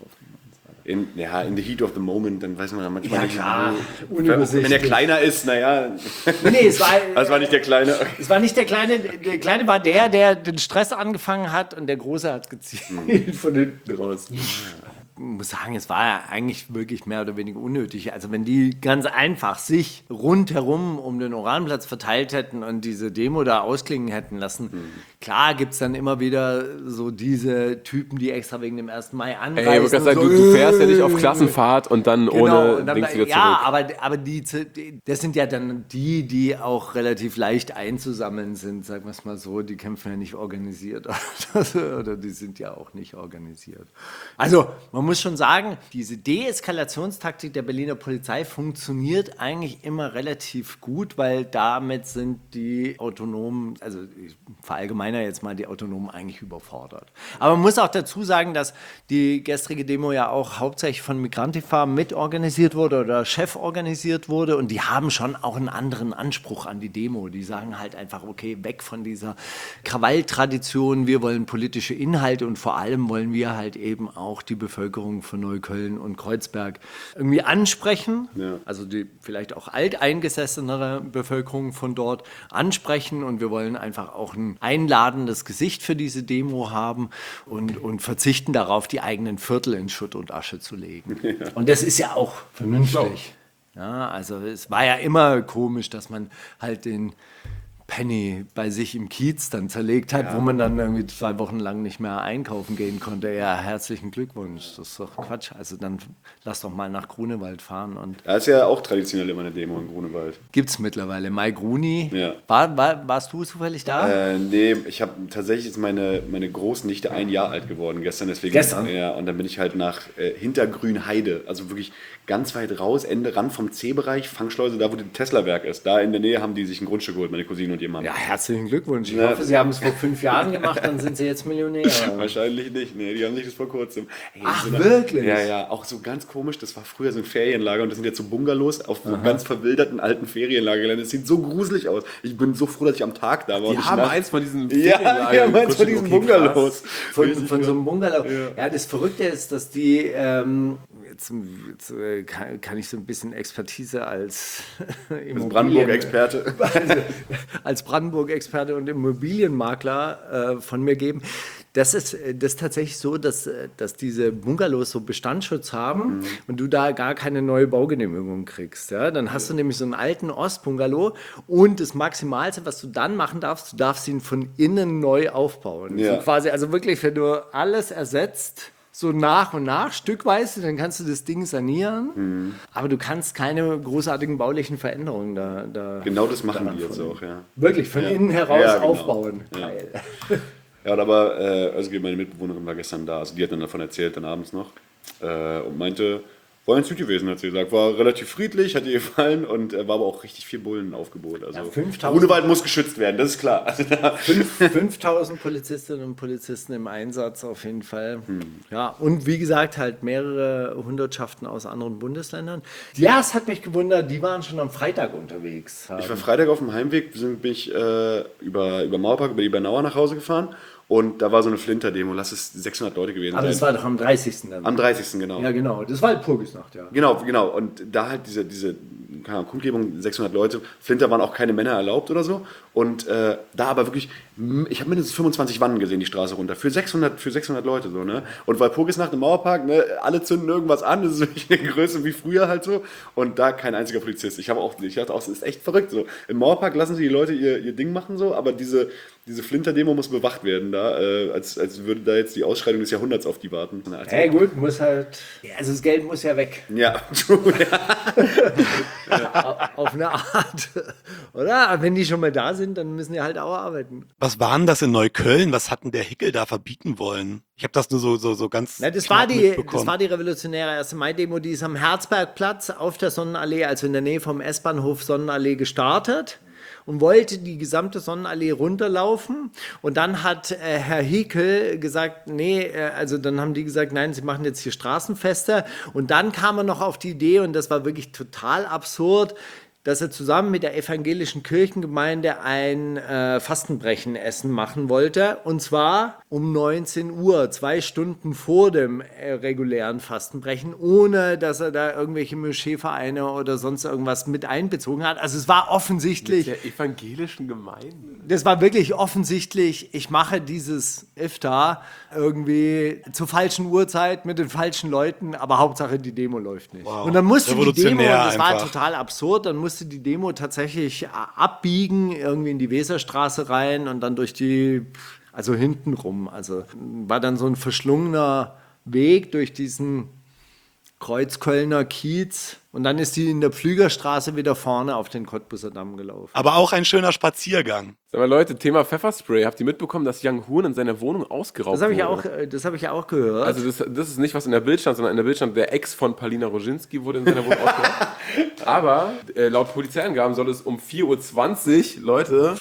[SPEAKER 6] In the heat of the moment, dann weiß man manchmal nicht,
[SPEAKER 3] unübersichtlich.
[SPEAKER 6] wenn er kleiner ist, naja.
[SPEAKER 3] Nee, es
[SPEAKER 6] war nicht der Kleine.
[SPEAKER 3] Es war nicht der Kleine. Der Kleine war der den Stress angefangen hat und der Große hat gezielt von hinten raus. Ich muss sagen, es war ja eigentlich wirklich mehr oder weniger unnötig. Also wenn die ganz einfach sich rundherum um den Oranplatz verteilt hätten und diese Demo da ausklingen hätten lassen, klar gibt es dann immer wieder so diese Typen, die extra wegen dem 1. Mai anreisen.
[SPEAKER 4] Ey, ich wollte sagen, du fährst ja nicht auf Klassenfahrt und dann ohne
[SPEAKER 3] und dann,
[SPEAKER 4] Dings wieder zurück.
[SPEAKER 3] Ja, aber das sind ja dann die auch relativ leicht einzusammeln sind, sagen wir es mal so. Die kämpfen ja nicht organisiert oder die sind ja auch nicht organisiert. Also man muss schon sagen, diese Deeskalationstaktik der Berliner Polizei funktioniert eigentlich immer relativ gut, weil damit sind die Autonomen, also ich verallgemeiner jetzt mal, die Autonomen eigentlich überfordert. Aber man muss auch dazu sagen, dass die gestrige Demo ja auch hauptsächlich von Migrantifa mitorganisiert wurde oder cheforganisiert wurde und die haben schon auch einen anderen Anspruch an die Demo. Die sagen halt einfach, okay, weg von dieser Krawalltradition, wir wollen politische Inhalte und vor allem wollen wir halt eben auch die Bevölkerung von Neukölln und Kreuzberg irgendwie ansprechen, also die vielleicht auch alteingesessenere Bevölkerung von dort ansprechen und wir wollen einfach auch ein einladendes Gesicht für diese Demo haben und verzichten darauf, die eigenen Viertel in Schutt und Asche zu legen. Und das ist ja auch vernünftig. Ja, also es war ja immer komisch, dass man halt den Penny bei sich im Kiez dann zerlegt hat, wo man dann irgendwie 2 Wochen lang nicht mehr einkaufen gehen konnte. Ja, herzlichen Glückwunsch. Das ist doch Quatsch. Also dann lass doch mal nach Grunewald fahren. Und
[SPEAKER 6] Da ist ja auch traditionell immer eine Demo in Grunewald.
[SPEAKER 3] gibt's mittlerweile. Mai Gruni.
[SPEAKER 6] Ja.
[SPEAKER 3] Warst du zufällig da?
[SPEAKER 6] Nee, ich habe tatsächlich ist meine Großnichte 1 Jahr alt geworden gestern. Deswegen,
[SPEAKER 3] Gestern?
[SPEAKER 6] Ja, und dann bin ich halt nach Hintergrünheide, also wirklich ganz weit raus, Ende Rand vom C-Bereich, Fangschleuse, da wo das Tesla-Werk ist. Da in der Nähe haben die sich ein Grundstück geholt, meine Cousine und ihr Mann.
[SPEAKER 3] Ja, herzlichen Glückwunsch. Ich hoffe, Sie haben es vor 5 Jahren gemacht, dann sind Sie jetzt Millionär.
[SPEAKER 6] Wahrscheinlich nicht, nee, die haben sich das vor kurzem. Ey,
[SPEAKER 3] Ach, wirklich?
[SPEAKER 6] Ja, auch so ganz komisch, das war früher so ein Ferienlager und das sind jetzt so Bungalows auf so ganz verwilderten alten Ferienlagergelände. Das sieht so gruselig aus. Ich bin so froh, dass ich am Tag da war.
[SPEAKER 4] Die haben eins von diesen
[SPEAKER 6] Ja, wir haben eins von diesen Bungalows.
[SPEAKER 3] Von so einem Bungalow. Ja, das Verrückte ist, dass die, jetzt kann ich so ein bisschen Expertise als
[SPEAKER 6] Brandenburg-Experte.
[SPEAKER 3] als Brandenburg-Experte und Immobilienmakler von mir geben. Das ist tatsächlich so, dass diese Bungalows so Bestandsschutz haben und du da gar keine neue Baugenehmigung kriegst. Ja? Dann hast du nämlich so einen alten Ostbungalow und das Maximalste, was du dann machen darfst, du darfst ihn von innen neu aufbauen.
[SPEAKER 6] Ja.
[SPEAKER 3] So quasi, also wirklich, wenn du alles ersetzt, so nach und nach, stückweise, dann kannst du das Ding sanieren, aber du kannst keine großartigen baulichen Veränderungen da
[SPEAKER 6] Genau das machen
[SPEAKER 3] daran
[SPEAKER 6] die jetzt
[SPEAKER 3] vornehmen.
[SPEAKER 6] auch, ja.
[SPEAKER 3] Wirklich, von innen heraus
[SPEAKER 6] Ja, genau.
[SPEAKER 3] aufbauen.
[SPEAKER 6] Ja.
[SPEAKER 3] Geil.
[SPEAKER 6] Ja, aber meine Mitbewohnerin war gestern da, also die hat dann davon erzählt, dann abends noch, und meinte, War ganz gut gewesen, hat sie gesagt. War relativ friedlich, hat ihr gefallen und war aber auch richtig viel Bullenaufgebot. Also
[SPEAKER 3] 5.000
[SPEAKER 6] Grunewald muss geschützt werden, das ist klar. Also
[SPEAKER 3] 5.000 Polizistinnen und Polizisten im Einsatz auf jeden Fall. Ja, und wie gesagt, halt mehrere Hundertschaften aus anderen Bundesländern. Ja, es hat mich gewundert, die waren schon am Freitag unterwegs.
[SPEAKER 6] ich war Freitag auf dem Heimweg, bin ich über Mauerpark, über die Bernauer nach Hause gefahren und da war so eine Flinter-Demo, lass es 600 Leute gewesen
[SPEAKER 3] Aber
[SPEAKER 6] sein.
[SPEAKER 3] das war doch am 30. dann.
[SPEAKER 6] Am 30. genau.
[SPEAKER 3] Ja, genau. Das war halt Purgisnacht, ja.
[SPEAKER 6] Genau. Und da halt diese keine Ahnung, Kundgebung, 600 Leute. Flinter waren auch keine Männer erlaubt oder so. Und da aber wirklich, ich habe mindestens 25 Wannen gesehen, die Straße runter. Für 600 Leute so, ne? Und weil Purgisnacht im Mauerpark, ne, alle zünden irgendwas an. Das ist wirklich eine Größe wie früher halt so. Und da kein einziger Polizist. Ich dachte auch, es ist echt verrückt so. Im Mauerpark lassen sie die Leute ihr Ding machen so, aber diese Flinter-Demo muss bewacht werden da, als würde da jetzt die Ausschreitung des Jahrhunderts auf die warten.
[SPEAKER 3] Hey, gut, muss halt, also das Geld muss ja weg.
[SPEAKER 6] Ja,
[SPEAKER 3] Auf eine Art. Oder? Aber wenn die schon mal da sind, dann müssen die halt auch arbeiten.
[SPEAKER 5] Was war denn das in Neukölln? Was hat denn der Hickel da verbieten wollen? Ich habe das nur so ganz
[SPEAKER 3] Na, das
[SPEAKER 5] knapp
[SPEAKER 3] war
[SPEAKER 5] mitbekommen.
[SPEAKER 3] die revolutionäre 1. Mai-Demo, die ist am Herzbergplatz auf der Sonnenallee, also in der Nähe vom S-Bahnhof Sonnenallee gestartet und wollte die gesamte Sonnenallee runterlaufen. Und dann hat Herr Hickel gesagt, dann haben die gesagt, nein, sie machen jetzt hier Straßenfeste. Und dann kam er noch auf die Idee, und das war wirklich total absurd, dass er zusammen mit der evangelischen Kirchengemeinde ein Fastenbrechenessen machen wollte. Und zwar um 19 Uhr, 2 Stunden vor dem regulären Fastenbrechen, ohne dass er da irgendwelche Moscheevereine oder sonst irgendwas mit einbezogen hat. Also es war offensichtlich,
[SPEAKER 4] Der evangelischen Gemeinde.
[SPEAKER 3] das war wirklich offensichtlich, ich mache dieses Iftar irgendwie zur falschen Uhrzeit mit den falschen Leuten, aber Hauptsache die Demo läuft nicht.
[SPEAKER 5] Wow.
[SPEAKER 3] Und dann musste die Demo,
[SPEAKER 5] Revolutionär
[SPEAKER 3] das war
[SPEAKER 5] einfach.
[SPEAKER 3] total absurd, dann musste die Demo tatsächlich abbiegen, irgendwie in die Weserstraße rein und dann also hinten rum. Also war dann so ein verschlungener Weg durch diesen Kreuzkölner Kiez und dann ist die in der Pflügerstraße wieder vorne auf den Cottbuser Damm gelaufen.
[SPEAKER 5] Aber auch ein schöner Spaziergang.
[SPEAKER 4] Sag mal Leute, Thema Pfefferspray. Habt ihr mitbekommen, dass Young Hoon in seiner Wohnung ausgeraubt
[SPEAKER 3] Das habe ich
[SPEAKER 4] wurde?
[SPEAKER 3] ja auch gehört.
[SPEAKER 4] Also das ist nicht, was in der Bild stand, sondern in der Bild stand, der Ex von Palina Roginski wurde in seiner Wohnung ausgeraubt. Aber laut Polizeiangaben soll es um 4.20 Uhr, Leute,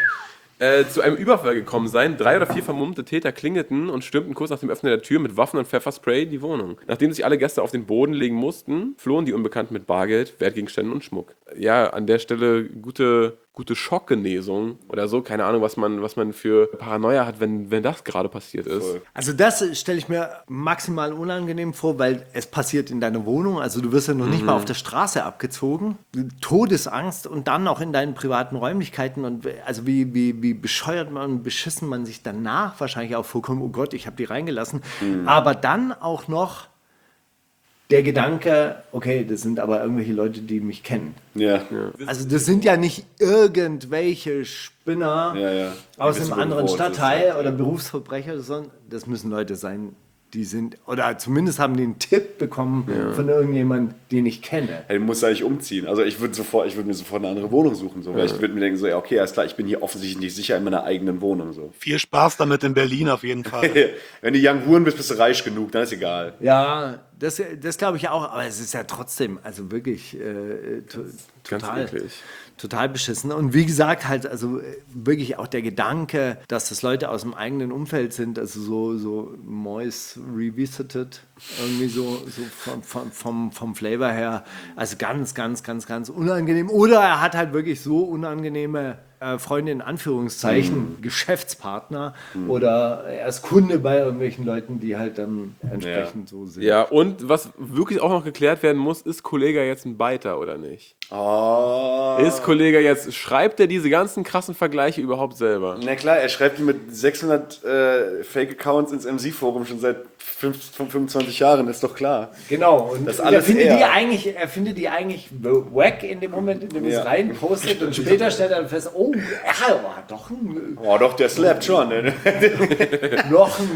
[SPEAKER 4] zu einem Überfall gekommen sein. 3 oder 4 vermummte Täter klingelten und stürmten kurz nach dem Öffnen der Tür mit Waffen und Pfefferspray die Wohnung. Nachdem sich alle Gäste auf den Boden legen mussten, flohen die Unbekannten mit Bargeld, Wertgegenständen und Schmuck. Ja, an der Stelle gute Schockgenesung oder so. Keine Ahnung, was man für Paranoia hat, wenn das gerade passiert ist.
[SPEAKER 3] Also das stelle ich mir maximal unangenehm vor, weil es passiert in deiner Wohnung. Also du wirst ja noch nicht mal auf der Straße abgezogen. Todesangst und dann auch in deinen privaten Räumlichkeiten. Und also wie bescheuert man und beschissen man sich danach wahrscheinlich auch vorkommt. Oh Gott, ich habe die reingelassen. Aber dann auch noch der Gedanke, okay, das sind aber irgendwelche Leute, die mich kennen.
[SPEAKER 6] ja.
[SPEAKER 3] Also das sind ja nicht irgendwelche Spinner aus
[SPEAKER 6] Die
[SPEAKER 3] einem
[SPEAKER 6] wissen,
[SPEAKER 3] anderen
[SPEAKER 6] wo es ist.
[SPEAKER 3] Stadtteil oder Berufsverbrecher, sondern das müssen Leute sein, die sind, oder zumindest haben die einen Tipp bekommen von irgendjemandem, den ich kenne.
[SPEAKER 6] Hey, du musst eigentlich umziehen. Also ich würde mir sofort eine andere Wohnung suchen. So. Weil ich würde mir denken, so, ja, okay, alles klar, ich bin hier offensichtlich nicht sicher in meiner eigenen Wohnung. So.
[SPEAKER 5] Viel Spaß damit in Berlin auf jeden Fall.
[SPEAKER 6] Wenn du Young Huren bist du reich genug, dann ist egal.
[SPEAKER 3] Ja, das glaube ich auch, aber es ist ja trotzdem, also wirklich
[SPEAKER 4] Ganz eklig.
[SPEAKER 3] total beschissen. Und wie gesagt, halt, also wirklich auch der Gedanke, dass das Leute aus dem eigenen Umfeld sind, also so Mois Revisited, irgendwie so vom Flavor her, also ganz, ganz, ganz, ganz unangenehm. Oder er hat halt wirklich so unangenehme Freunde in Anführungszeichen, Geschäftspartner oder er ist Kunde bei irgendwelchen Leuten, die halt dann entsprechend so sind.
[SPEAKER 4] Ja, und was wirklich auch noch geklärt werden muss, ist Kollega jetzt ein Beiter oder nicht?
[SPEAKER 6] Oh.
[SPEAKER 4] Ist Kollega jetzt, schreibt er diese ganzen krassen Vergleiche überhaupt selber?
[SPEAKER 6] Na klar, er schreibt die mit 600 Fake-Accounts ins MC-Forum schon seit 25 Jahren, ist doch klar.
[SPEAKER 3] Genau, und
[SPEAKER 6] Das alles
[SPEAKER 3] er findet die eigentlich wack in dem Moment, in dem es rein postet und später stellt er dann fest, oh, doch ein
[SPEAKER 6] Oh doch, der slappt schon. Ne?
[SPEAKER 3] noch ein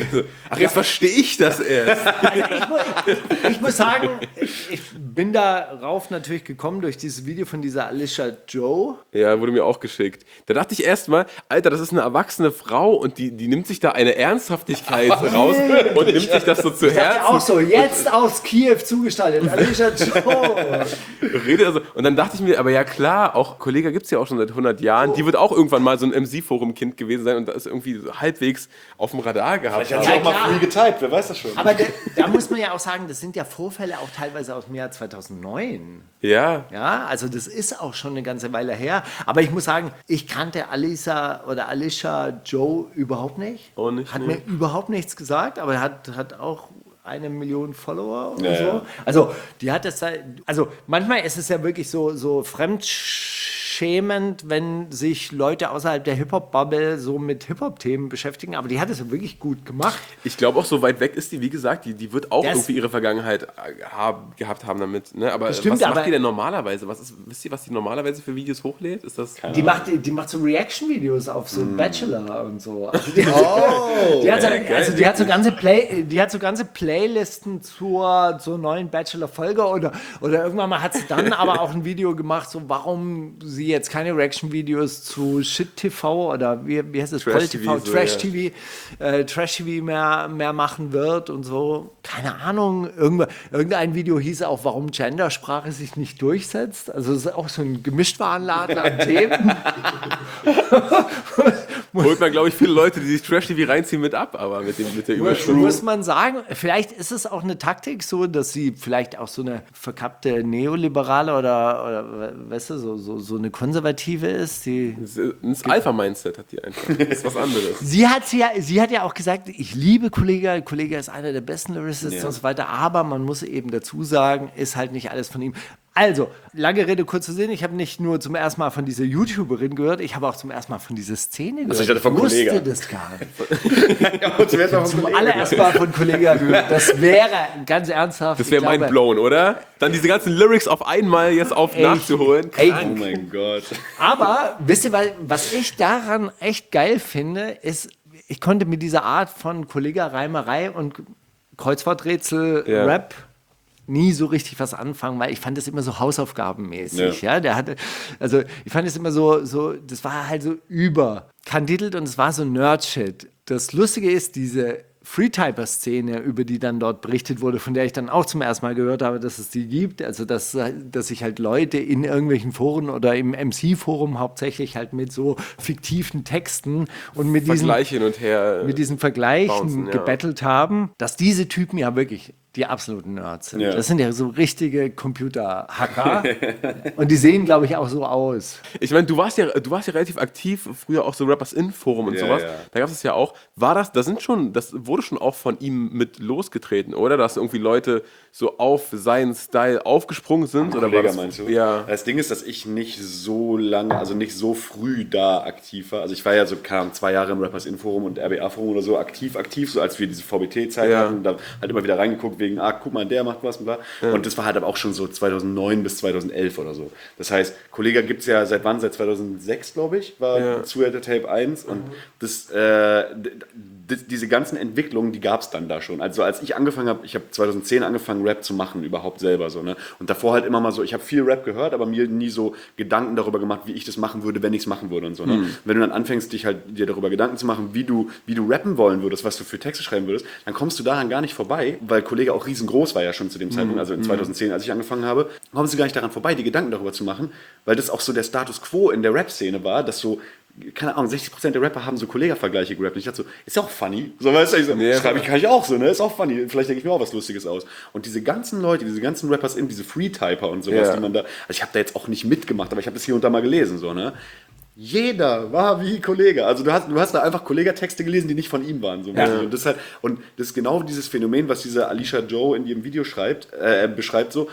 [SPEAKER 4] Ach, jetzt verstehe ich das erst.
[SPEAKER 3] Ich muss sagen, ich bin darauf natürlich gekommen durch dieses Video von dieser Alicia Joe.
[SPEAKER 4] Ja, wurde mir auch geschickt. Da dachte ich erstmal, Alter, das ist eine erwachsene Frau und die nimmt sich da eine Ernsthaftigkeit raus und nimmt sich das so zu Herzen.
[SPEAKER 3] Auch so, jetzt aus Kiew zugestaltet, Alicia Joe.
[SPEAKER 4] Redet also, und dann dachte ich mir, aber ja klar, auch Kollega gibt es ja auch schon seit 100 Jahren, die wird auch irgendwann mal so ein MC-Forum-Kind gewesen sein und das irgendwie so halbwegs auf dem Radar gehabt.
[SPEAKER 6] Ich hatte auch mal früh getypt, wer weiß das schon.
[SPEAKER 3] Aber da muss man ja auch sagen, das sind ja Vorfälle auch teilweise aus dem Jahr 2009.
[SPEAKER 4] Ja.
[SPEAKER 3] Ja, also das ist auch schon eine ganze Weile her. Aber ich muss sagen, ich kannte Alicia Joe überhaupt nicht.
[SPEAKER 4] Oh, nicht,
[SPEAKER 3] hat
[SPEAKER 4] nee.
[SPEAKER 3] mir überhaupt nichts gesagt, aber hat auch 1 Million Follower oder
[SPEAKER 6] Ja,
[SPEAKER 3] so.
[SPEAKER 6] ja.
[SPEAKER 3] Also die hat das, also manchmal ist es ja wirklich so fremdschämend, wenn sich Leute außerhalb der Hip-Hop-Bubble so mit Hip-Hop-Themen beschäftigen, aber die hat es ja wirklich gut gemacht.
[SPEAKER 4] Ich glaube auch, so weit weg ist die, wie gesagt, die wird auch
[SPEAKER 3] Das-
[SPEAKER 4] irgendwie ihre Vergangenheit gehabt haben damit. Ne? Aber
[SPEAKER 3] Bestimmt,
[SPEAKER 4] was macht
[SPEAKER 3] aber-
[SPEAKER 4] die denn normalerweise? Wisst ihr, was die normalerweise für Videos hochlädt? Ist das...
[SPEAKER 3] Die macht so Reaction-Videos auf so Bachelor und so. Also die hat so ganze Playlisten zur neuen Bachelor-Folge oder irgendwann mal hat sie dann aber auch ein Video gemacht, so warum sie jetzt keine Reaction-Videos zu Shit TV oder wie heißt es?
[SPEAKER 4] Trash
[SPEAKER 3] Voll-TV,
[SPEAKER 4] TV, so,
[SPEAKER 3] Trash-TV mehr machen wird und so. Keine Ahnung. Irgendein Video hieß auch, warum Gendersprache sich nicht durchsetzt. Also es ist auch so ein Gemischtwarenladen an Themen.
[SPEAKER 4] Holt man, glaube ich, viele Leute, die sich Trash-TV reinziehen, mit ab, aber mit der Überschrift.
[SPEAKER 3] Muss man sagen, vielleicht ist es auch eine Taktik so, dass sie vielleicht auch so eine verkappte Neoliberale oder weißt du, so eine Konservative ist.
[SPEAKER 4] Das Alpha-Mindset hat die einfach. Das ist was anderes.
[SPEAKER 3] Sie hat ja auch gesagt, ich liebe Kollega ist einer der besten Lyricists und so weiter, aber man muss eben dazu sagen, ist halt nicht alles von ihm. Also, lange Rede, kurzer Sinn, ich habe nicht nur zum ersten Mal von dieser YouTuberin gehört, ich habe auch zum ersten Mal von dieser Szene gehört.
[SPEAKER 6] ich dachte von
[SPEAKER 3] wusste
[SPEAKER 6] Kollega.
[SPEAKER 3] das gar nicht.
[SPEAKER 6] Zum
[SPEAKER 3] Allererst mal von Kollega gehört. Das wäre ganz ernsthaft.
[SPEAKER 4] Das wäre
[SPEAKER 3] ich glaube,
[SPEAKER 4] mindblown, oder? Dann diese ganzen Lyrics auf einmal jetzt nachzuholen.
[SPEAKER 3] Ey,
[SPEAKER 6] Oh mein Gott.
[SPEAKER 3] aber wisst ihr, was ich daran echt geil finde, ist, ich konnte mit dieser Art von Kollega-Reimerei und Kreuzworträtsel-Rap nie so richtig was anfangen, weil ich fand das immer so hausaufgabenmäßig. Ja. Ich fand es immer so, das war halt so überkandidelt und es war so Nerd-Shit. Das Lustige ist, diese Freetyper-Szene, über die dann dort berichtet wurde, von der ich dann auch zum ersten Mal gehört habe, dass es die gibt, also dass sich halt Leute in irgendwelchen Foren oder im MC-Forum hauptsächlich halt mit so fiktiven Texten und mit diesen
[SPEAKER 4] Vergleiche hin und her.
[SPEAKER 3] mit diesen Vergleichen
[SPEAKER 4] bouncen, ja.
[SPEAKER 3] gebettelt haben, dass diese Typen ja wirklich die absoluten Nerds sind.
[SPEAKER 6] Ja.
[SPEAKER 3] Das sind ja so richtige Computerhacker und die sehen, glaube ich, auch so aus.
[SPEAKER 4] Ich meine, du warst ja relativ aktiv, früher auch so Rappers-In-Forum und
[SPEAKER 6] Ja,
[SPEAKER 4] sowas.
[SPEAKER 6] ja.
[SPEAKER 4] Da gab es ja auch. Das wurde schon auch von ihm mit losgetreten, oder? Dass irgendwie Leute so auf seinen Style aufgesprungen sind? Oder war
[SPEAKER 6] Kollege,
[SPEAKER 4] das,
[SPEAKER 6] meinst du?
[SPEAKER 4] Ja.
[SPEAKER 6] Das Ding ist, dass ich nicht so lange, also nicht so früh da aktiv war. Also ich war ja so, keine Ahnung, 2 Jahre im Rappers-In-Forum und RBA-Forum oder so aktiv, so als wir diese VBT-Zeit
[SPEAKER 4] Ja.
[SPEAKER 6] hatten. Da halt immer wieder reingeguckt wegen, guck mal, der macht was und bla. Und das war halt aber auch schon so 2009 bis 2011 oder so. Das heißt, Kollega gibt es ja seit wann? Seit 2006, glaube ich, war Zuhälter Tape 1 und diese ganzen Entwicklungen, die gab es dann da schon. Also als ich angefangen habe, ich habe 2010 angefangen, Rap zu machen, überhaupt selber so, ne? Und davor halt immer mal so, ich habe viel Rap gehört, aber mir nie so Gedanken darüber gemacht, wie ich das machen würde, wenn ich es machen würde und so, ne? Wenn du dann anfängst, dir darüber Gedanken zu machen, wie du rappen wollen würdest, was du für Texte schreiben würdest, dann kommst du daran gar nicht vorbei, weil Kollege auch riesengroß war ja schon zu dem Zeitpunkt, also in 2010, als ich angefangen habe, kommst du gar nicht daran vorbei, die Gedanken darüber zu machen, weil das auch so der Status quo in der Rap-Szene war, dass so, keine Ahnung, 60% der Rapper haben so Kollega-Vergleiche gerappt. Und ich dachte so, ist ja auch funny. So, weißt du, kann ich auch so, ne? Ist auch funny. Vielleicht denke ich mir auch was Lustiges aus. Und diese ganzen Leute, diese ganzen Rappers diese Freetyper und sowas, die man da, also ich habe da jetzt auch nicht mitgemacht, aber ich habe das hier und da mal gelesen, so, ne? Jeder war wie Kollege. Also du hast da einfach Kollega-Texte gelesen, die nicht von ihm waren. So. Ja. Und das ist genau dieses Phänomen, was diese Alicia Joe in ihrem Video beschreibt, so, dass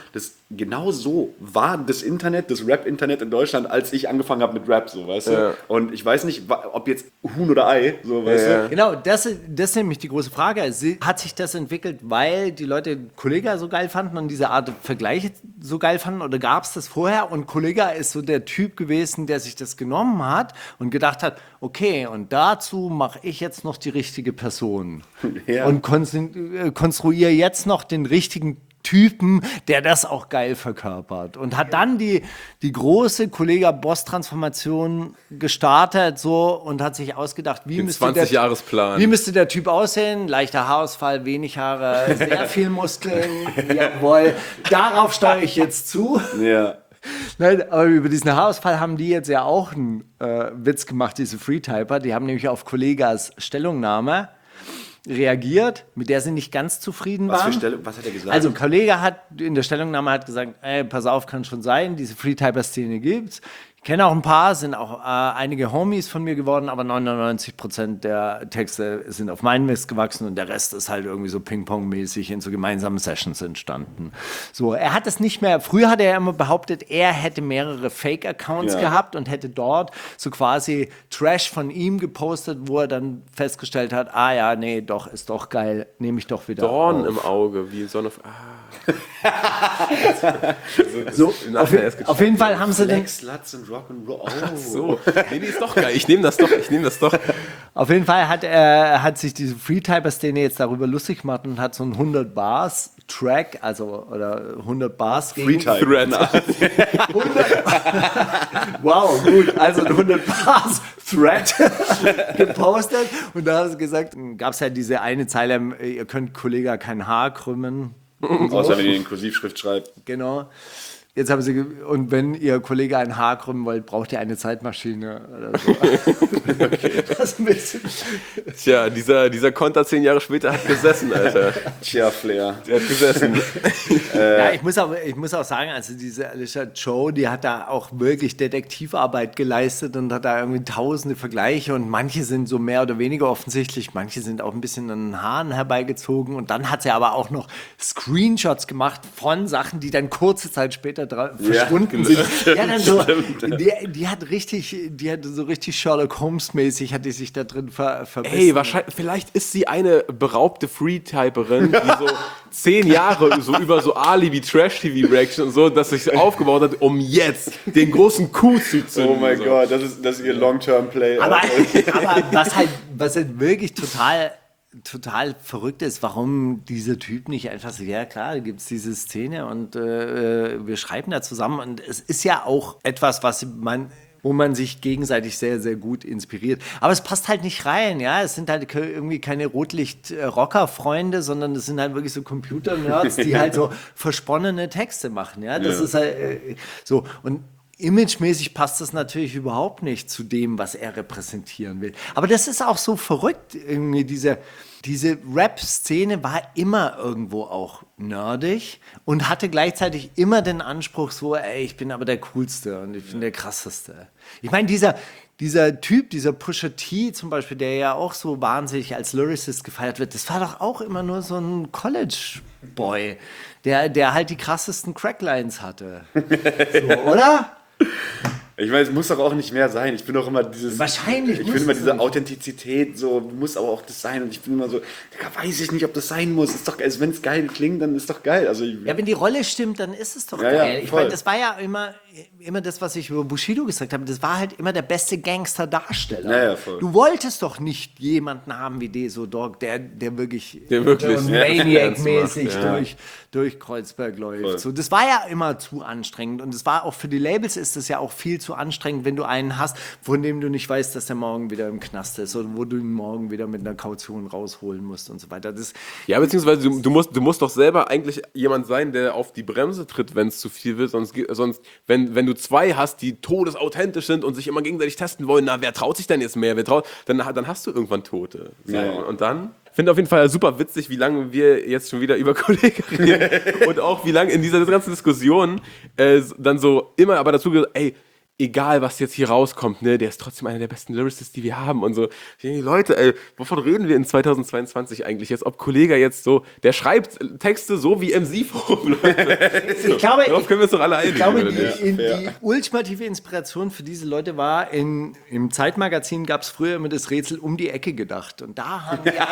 [SPEAKER 6] genau so war das Internet, das Rap-Internet in Deutschland, als ich angefangen habe mit Rap, so, weißt du?
[SPEAKER 4] Ja.
[SPEAKER 6] Und ich weiß nicht, ob jetzt Huhn oder Ei, so, weißt du?
[SPEAKER 3] Genau, das ist nämlich die große Frage. Hat sich das entwickelt, weil die Leute Kollega so geil fanden und diese Art Vergleiche so geil fanden? Oder gab es das vorher? Und Kollega ist so der Typ gewesen, der sich das genommen hat und gedacht hat, okay, und dazu mache ich jetzt noch die richtige Person.
[SPEAKER 6] Ja.
[SPEAKER 3] Und konstruiere jetzt noch den richtigen Typen, der das auch geil verkörpert. Und hat dann die große Kollega-Boss-Transformation gestartet so und hat sich ausgedacht, wie
[SPEAKER 4] Den
[SPEAKER 3] müsste
[SPEAKER 4] 20-Jahresplan.
[SPEAKER 3] wie müsste der Typ aussehen? Leichter Haarausfall, wenig Haare, sehr viel Muskeln. Jawohl, darauf steuere ich jetzt zu.
[SPEAKER 6] Ja.
[SPEAKER 3] Nein, aber über diesen Haarausfall haben die jetzt ja auch einen Witz gemacht, diese Freetyper. Die haben nämlich auf Kollegas Stellungnahme reagiert, mit der sie nicht ganz zufrieden
[SPEAKER 6] Was
[SPEAKER 3] waren.
[SPEAKER 6] was hat er gesagt?
[SPEAKER 3] Also Kollege hat in der Stellungnahme gesagt, ey, pass auf, kann schon sein, diese Freetyper-Szene gibt's. Ich kenne auch ein paar, sind auch einige Homies von mir geworden, aber 99% der Texte sind auf meinen Mist gewachsen und der Rest ist halt irgendwie so Ping-Pong-mäßig in so gemeinsamen Sessions entstanden. So, er hat es nicht mehr, früher hat er ja immer behauptet, er hätte mehrere Fake-Accounts gehabt und hätte dort so quasi Trash von ihm gepostet, wo er dann festgestellt hat, ah ja, nee, doch, ist doch geil, nehme ich doch wieder
[SPEAKER 4] Dorn
[SPEAKER 3] auf.
[SPEAKER 4] im Auge, wie Sonne.
[SPEAKER 3] So, auf jeden Fall haben sie den...
[SPEAKER 6] Flex, Sluts und Rock'n'Roll. Oh.
[SPEAKER 4] So, nee, ist doch geil. Ich nehme das doch.
[SPEAKER 3] Auf jeden Fall hat sich diese Freetyper-Szene jetzt darüber lustig gemacht und hat so einen 100-Bars-Track, also oder 100 Bars gegen
[SPEAKER 6] Freetype.
[SPEAKER 4] Thread.
[SPEAKER 3] Wow, gut, also ein 100-Bars-Thread gepostet und da haben sie gesagt, gab es ja diese eine Zeile, ihr könnt Kollege kein Haar krümmen.
[SPEAKER 6] Außer wenn ihr in Kursivschrift schreibt.
[SPEAKER 3] Genau. Jetzt haben sie, und wenn ihr Kollege ein Haar krümmen wollt, braucht ihr eine Zeitmaschine oder so. Okay. Das ist ein bisschen.
[SPEAKER 4] Tja, dieser Konter 10 Jahre später hat gesessen, Alter.
[SPEAKER 6] Tja, Flair.
[SPEAKER 4] Der hat gesessen.
[SPEAKER 3] Ja, ich muss auch sagen, also diese Alicia Joe, die hat da auch wirklich Detektivarbeit geleistet und hat da irgendwie tausende Vergleiche und manche sind so mehr oder weniger offensichtlich, manche sind auch ein bisschen an den Haaren herbeigezogen und dann hat sie aber auch noch Screenshots gemacht von Sachen, die dann kurze Zeit später verschwunden sind. Ja, dann so, die hat so richtig Sherlock Holmes-mäßig, hat die sich da drin verbissen.
[SPEAKER 4] Ey, wahrscheinlich, vielleicht ist sie eine beraubte Freetyperin, die so 10 Jahre so über so Alibi Trash-TV-Reaction und so, dass sich aufgebaut hat, um jetzt den großen Coup zu zünden.
[SPEAKER 6] Oh mein
[SPEAKER 4] so.
[SPEAKER 6] Gott, das ist ihr Long-Term-Play.
[SPEAKER 3] Aber was halt wirklich total verrückt ist, warum dieser Typ nicht einfach so, ja klar, da gibt es diese Szene und wir schreiben da zusammen und es ist ja auch etwas, wo man sich gegenseitig sehr, sehr gut inspiriert. Aber es passt halt nicht rein, ja. Es sind halt irgendwie keine Rotlicht-Rocker-Freunde, sondern es sind halt wirklich so Computer-Nerds, die halt so versponnene Texte machen, ja. Das ist halt so. Und imagemäßig passt das natürlich überhaupt nicht zu dem, was er repräsentieren will. Aber das ist auch so verrückt, irgendwie diese Rap-Szene war immer irgendwo auch nerdig und hatte gleichzeitig immer den Anspruch so, ey, ich bin aber der Coolste und ich bin der Krasseste. Ich meine, dieser Typ, dieser Pusha T zum Beispiel, der ja auch so wahnsinnig als Lyricist gefeiert wird, das war doch auch immer nur so ein College-Boy, der halt die krassesten Cracklines hatte. So, oder?
[SPEAKER 6] Ich meine, es muss doch auch nicht mehr sein. Ich bin doch immer dieses.
[SPEAKER 3] Wahrscheinlich
[SPEAKER 6] Ich
[SPEAKER 3] muss
[SPEAKER 6] finde immer
[SPEAKER 3] es
[SPEAKER 6] diese
[SPEAKER 3] nicht.
[SPEAKER 6] Authentizität, so muss aber auch das sein. Und ich bin immer so, weiß ich nicht, ob das sein muss. Ist doch, also wenn es geil klingt, dann ist doch geil. Also
[SPEAKER 3] Ja, wenn die Rolle stimmt, dann ist es doch
[SPEAKER 6] Ja,
[SPEAKER 3] geil.
[SPEAKER 6] ja,
[SPEAKER 3] Ich
[SPEAKER 6] voll.
[SPEAKER 3] meine, das war ja immer das, was ich über Bushido gesagt habe. Das war halt immer der beste Gangster-Darsteller.
[SPEAKER 6] Ja, ja, voll.
[SPEAKER 3] Du wolltest doch nicht jemanden haben wie Deso Dog, der wirklich Maniac-mäßig durch Kreuzberg läuft.
[SPEAKER 6] Voll.
[SPEAKER 3] So, das war ja immer zu anstrengend. Und es war auch für die Labels ist es ja auch viel zu anstrengend, wenn du einen hast, von dem du nicht weißt, dass der morgen wieder im Knast ist oder wo du ihn morgen wieder mit einer Kaution rausholen musst und so weiter.
[SPEAKER 4] Ja, beziehungsweise du musst doch selber eigentlich jemand sein, der auf die Bremse tritt, wenn es zu viel wird. Sonst wenn du zwei hast, die todesauthentisch sind und sich immer gegenseitig testen wollen, na, wer traut sich denn jetzt mehr? Dann hast du irgendwann Tote. So.
[SPEAKER 6] Ja.
[SPEAKER 4] Und dann? Ich finde auf jeden Fall super witzig, wie lange wir jetzt schon wieder über Kollegen reden und auch wie lange in dieser ganzen Diskussion dann so immer aber dazu gesagt, ey, egal was jetzt hier rauskommt, ne, der ist trotzdem einer der besten Lyricists, die wir haben und so. Hey, Leute, ey, wovon reden wir in 2022 eigentlich jetzt? Ob Kollega jetzt so, der schreibt Texte so wie MC Forum, Leute. Darauf können wir uns doch alle einigen.
[SPEAKER 3] Ich glaube,
[SPEAKER 4] oder nicht?
[SPEAKER 3] die ultimative Inspiration für diese Leute war, im Zeitmagazin gab es früher immer das Rätsel um die Ecke gedacht. Und da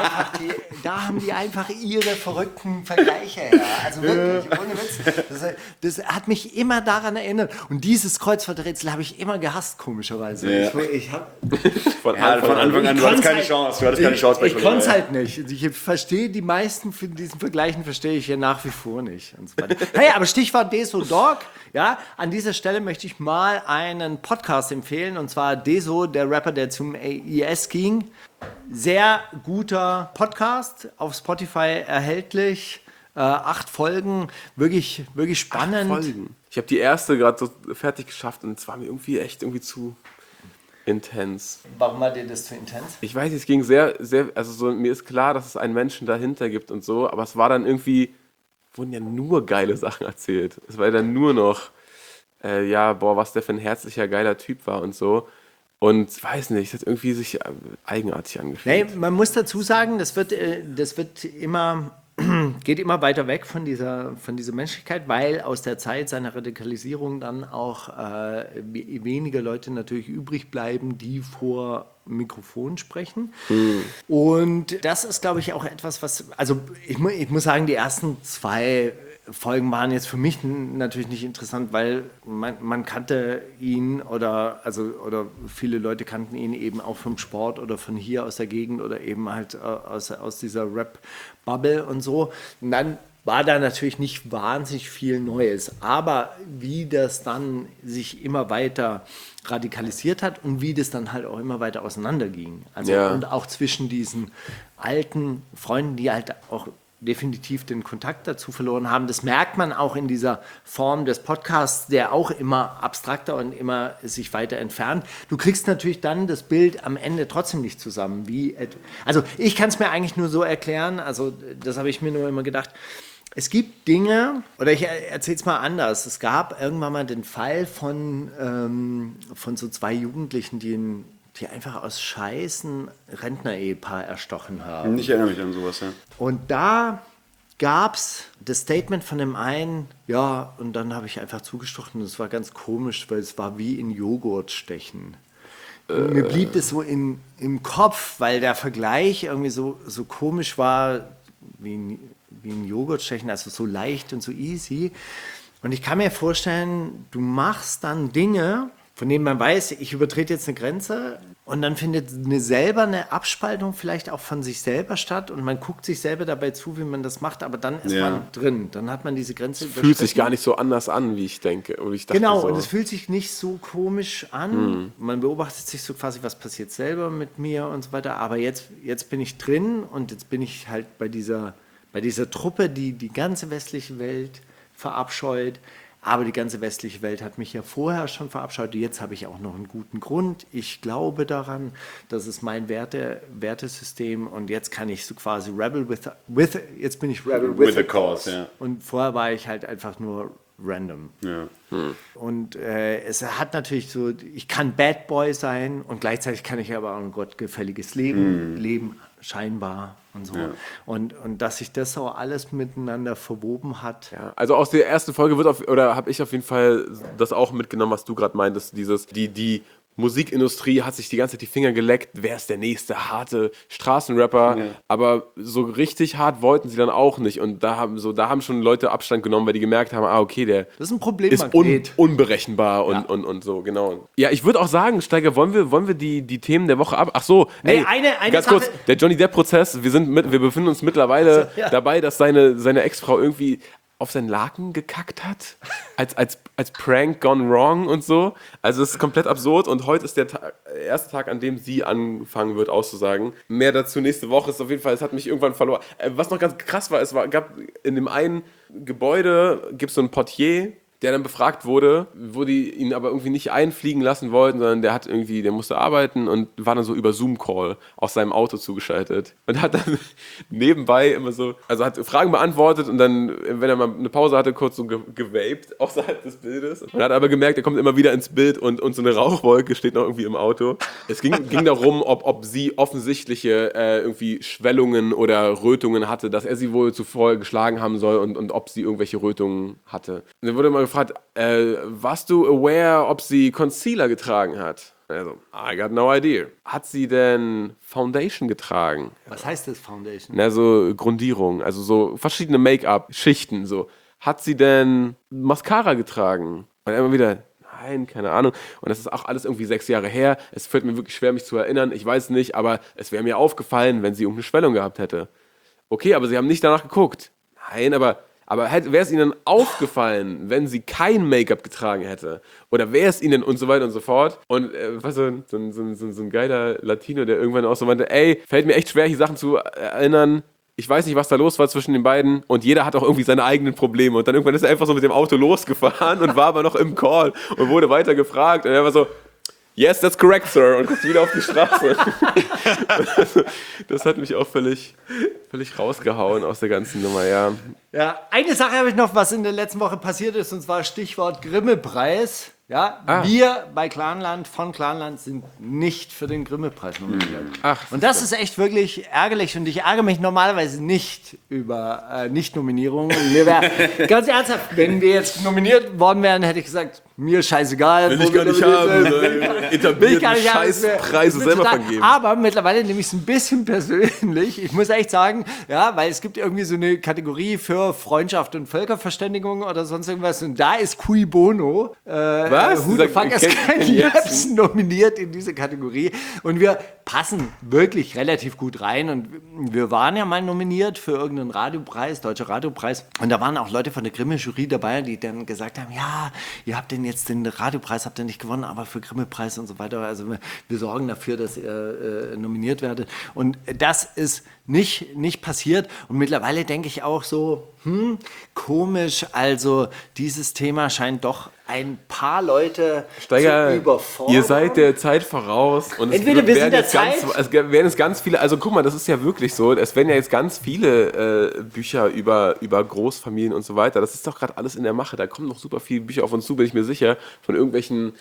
[SPEAKER 3] haben die einfach ihre verrückten Vergleiche her. Also wirklich, ohne Witz. Das hat mich immer daran erinnert. Und dieses Kreuzworträtsel habe ich immer gehasst, komischerweise.
[SPEAKER 6] Ja.
[SPEAKER 4] Von
[SPEAKER 6] Von Anfang an, du hattest keine Chance. Du hattest keine Chance bei
[SPEAKER 3] Ich konnte es halt nicht. Ich verstehe die meisten von diesen Vergleichen verstehe ich ja nach wie vor nicht. Und so weiter. Hey, aber Stichwort Deso Dog. Ja, an dieser Stelle möchte ich mal einen Podcast empfehlen. Und zwar Deso, der Rapper, der zum IS ging. Sehr guter Podcast, auf Spotify erhältlich. 8 Folgen, wirklich, wirklich spannend.
[SPEAKER 4] 8 Folgen. Ich habe die erste gerade so fertig geschafft und es war mir irgendwie zu intens.
[SPEAKER 3] Warum war dir das zu intens?
[SPEAKER 4] Ich weiß, es ging sehr, also so, mir ist klar, dass es einen Menschen dahinter gibt und so, aber es war dann irgendwie, wurden ja nur geile Sachen erzählt. Es war dann nur noch, was der für ein herzlicher, geiler Typ war und so. Und weiß nicht, es hat irgendwie sich eigenartig angefühlt.
[SPEAKER 3] Nee, man muss dazu sagen, das wird immer, geht immer weiter weg von dieser Menschlichkeit, weil aus der Zeit seiner Radikalisierung dann auch weniger Leute natürlich übrig bleiben, die vor Mikrofon sprechen. Und das ist, glaube ich, auch etwas, also ich muss sagen, die ersten 2 Folgen waren jetzt für mich natürlich nicht interessant, weil man kannte ihn oder viele Leute kannten ihn eben auch vom Sport oder von hier aus der Gegend oder eben halt aus dieser Rap-Bubble und so. Und dann war da natürlich nicht wahnsinnig viel Neues. Aber wie das dann sich immer weiter radikalisiert hat und wie das dann halt auch immer weiter auseinanderging. Also und auch zwischen diesen alten Freunden, die halt auch definitiv den Kontakt dazu verloren haben. Das merkt man auch in dieser Form des Podcasts, der auch immer abstrakter und immer sich weiter entfernt. Du kriegst natürlich dann das Bild am Ende trotzdem nicht zusammen. Also ich kann es mir eigentlich nur so erklären, also das habe ich mir nur immer gedacht, es gibt Dinge, oder ich erzähle es mal anders, es gab irgendwann mal den Fall von so 2 Jugendlichen, die einfach aus Scheißen Rentner-Ehepaar erstochen haben.
[SPEAKER 6] Ich erinnere mich an sowas, ja.
[SPEAKER 3] Und da gab es das Statement von dem einen, ja, und dann habe ich einfach zugestochen und es war ganz komisch, weil es war wie in Joghurt stechen. Und mir blieb das so im Kopf, weil der Vergleich irgendwie so komisch war, wie ein Joghurt stechen, also so leicht und so easy. Und ich kann mir vorstellen, du machst dann Dinge, von denen man weiß, ich übertrete jetzt eine Grenze und dann findet selber eine Abspaltung vielleicht auch von sich selber statt und man guckt sich selber dabei zu, wie man das macht, aber dann ist man drin, dann hat man diese Grenze überschritten.
[SPEAKER 4] Fühlt sich gar nicht so anders an, wie ich denke. Oder ich dachte
[SPEAKER 3] genau,
[SPEAKER 4] so.
[SPEAKER 3] Und es fühlt sich nicht so komisch an. Man beobachtet sich so quasi, was passiert selber mit mir und so weiter, aber jetzt bin ich drin und jetzt bin ich halt bei dieser Truppe, die ganze westliche Welt verabscheut. Aber die ganze westliche Welt hat mich ja vorher schon verabscheut. Jetzt habe ich auch noch einen guten Grund. Ich glaube daran, das ist mein Wertesystem und jetzt kann ich so quasi jetzt bin ich Rebel with a cause.
[SPEAKER 6] Ja.
[SPEAKER 3] Und vorher war ich halt einfach nur random.
[SPEAKER 6] Ja.
[SPEAKER 3] Und es hat natürlich so, ich kann Bad Boy sein und gleichzeitig kann ich aber auch ein gottgefälliges Leben scheinbar und so. Ja. Und dass sich das auch alles miteinander verwoben hat.
[SPEAKER 4] Ja, also aus der ersten Folge habe ich auf jeden Fall das auch mitgenommen, was du gerade meintest, die Musikindustrie hat sich die ganze Zeit die Finger geleckt, wer ist der nächste harte Straßenrapper, aber so richtig hart wollten sie dann auch nicht und da haben schon Leute Abstand genommen, weil die gemerkt haben, okay, der
[SPEAKER 3] das ist ein Problem,
[SPEAKER 4] ist unberechenbar und so, genau. Ja, ich würde auch sagen, Steiger, wollen wir die Themen der Woche ab? Ach so,
[SPEAKER 3] nee, eine
[SPEAKER 4] ganz
[SPEAKER 3] Sache.
[SPEAKER 4] Kurz, der Johnny Depp-Prozess, wir befinden uns mittlerweile dabei, dass seine Ex-Frau irgendwie auf seinen Laken gekackt hat, als Prank gone wrong und so. Also es ist komplett absurd und heute ist der erste Tag, an dem sie anfangen wird auszusagen. Mehr dazu nächste Woche. Ist auf jeden Fall, es hat mich irgendwann verloren. Was noch ganz krass war, gab in dem einen Gebäude gibt es so einen Portier, der dann befragt wurde, wo die ihn aber irgendwie nicht einfliegen lassen wollten, sondern der musste arbeiten und war dann so über Zoom-Call aus seinem Auto zugeschaltet und hat dann nebenbei immer so, also hat Fragen beantwortet und dann, wenn er mal eine Pause hatte, kurz so gewaped außerhalb des Bildes und hat aber gemerkt, er kommt immer wieder ins Bild und so eine Rauchwolke steht noch irgendwie im Auto. Es ging darum, ob sie offensichtliche irgendwie Schwellungen oder Rötungen hatte, dass er sie wohl zuvor geschlagen haben soll und ob sie irgendwelche Rötungen hatte. Und dann wurde mal gefragt, warst du aware, ob sie Concealer getragen hat? Also, I got no idea. Hat sie denn Foundation getragen?
[SPEAKER 3] Was heißt das, Foundation?
[SPEAKER 4] Na, so Grundierung, also so verschiedene Make-up-Schichten, so. Hat sie denn Mascara getragen? Und immer wieder, nein, keine Ahnung. Und das ist auch alles irgendwie 6 Jahre her. Es fällt mir wirklich schwer, mich zu erinnern. Ich weiß nicht, aber es wäre mir aufgefallen, wenn sie irgendeine Schwellung gehabt hätte. Okay, aber sie haben nicht danach geguckt. Nein, aber wäre es ihnen aufgefallen, wenn sie kein Make-up getragen hätte? Oder wäre es ihnen und so weiter und so fort? Und so ein geiler Latino, der irgendwann auch so meinte, ey, fällt mir echt schwer, hier Sachen zu erinnern. Ich weiß nicht, was da los war zwischen den beiden. Und jeder hat auch irgendwie seine eigenen Probleme. Und dann irgendwann ist er einfach so mit dem Auto losgefahren und war aber noch im Call und wurde weiter gefragt. Und er war so, yes, that's correct, sir. Und guckt wieder auf die Straße. Das hat mich auch völlig rausgehauen aus der ganzen Nummer, ja.
[SPEAKER 3] Ja, eine Sache habe ich noch, was in der letzten Woche passiert ist, und zwar Stichwort Grimme-Preis. Ja, wir bei Clanland, von Clanland, sind nicht für den Grimme-Preis nominiert. Und das ist echt wirklich ärgerlich und ich ärgere mich normalerweise nicht über Nicht-Nominierungen. Mir wäre, ganz ernsthaft, wenn wir jetzt nominiert worden wären, hätte ich gesagt, mir scheißegal.
[SPEAKER 4] Will ich gar nicht haben. Etablierten Scheißpreise selber vergeben.
[SPEAKER 3] Aber mittlerweile nehme ich es ein bisschen persönlich. Ich muss echt sagen, ja, weil es gibt irgendwie so eine Kategorie für Freundschaft und Völkerverständigung oder sonst irgendwas. Und da ist Cui Bono.
[SPEAKER 4] Was?
[SPEAKER 3] Who the fuck ist Ken Jebsen nominiert in diese Kategorie. Und wir passen wirklich relativ gut rein. Und wir waren ja mal nominiert für irgendeinen Radiopreis, Deutscher Radiopreis. Und da waren auch Leute von der Grimme-Jury dabei, die dann gesagt haben, ja, ihr habt jetzt den Radiopreis, habt ihr nicht gewonnen, aber für Grimme-Preis und so weiter. Also wir sorgen dafür, dass ihr nominiert werdet. Und das ist nicht passiert. Und mittlerweile denke ich auch so, komisch, also dieses Thema scheint doch ein paar Leute
[SPEAKER 4] Steiger,
[SPEAKER 3] zu überfordern.
[SPEAKER 4] ihr seid der Zeit voraus. Und
[SPEAKER 3] Entweder wir sind der Zeit.
[SPEAKER 4] Es werden jetzt ganz viele, also guck mal, das ist ja wirklich so, es werden ja jetzt ganz viele Bücher über Großfamilien und so weiter. Das ist doch gerade alles in der Mache. Da kommen noch super viele Bücher auf uns zu, bin ich mir sicher, von irgendwelchen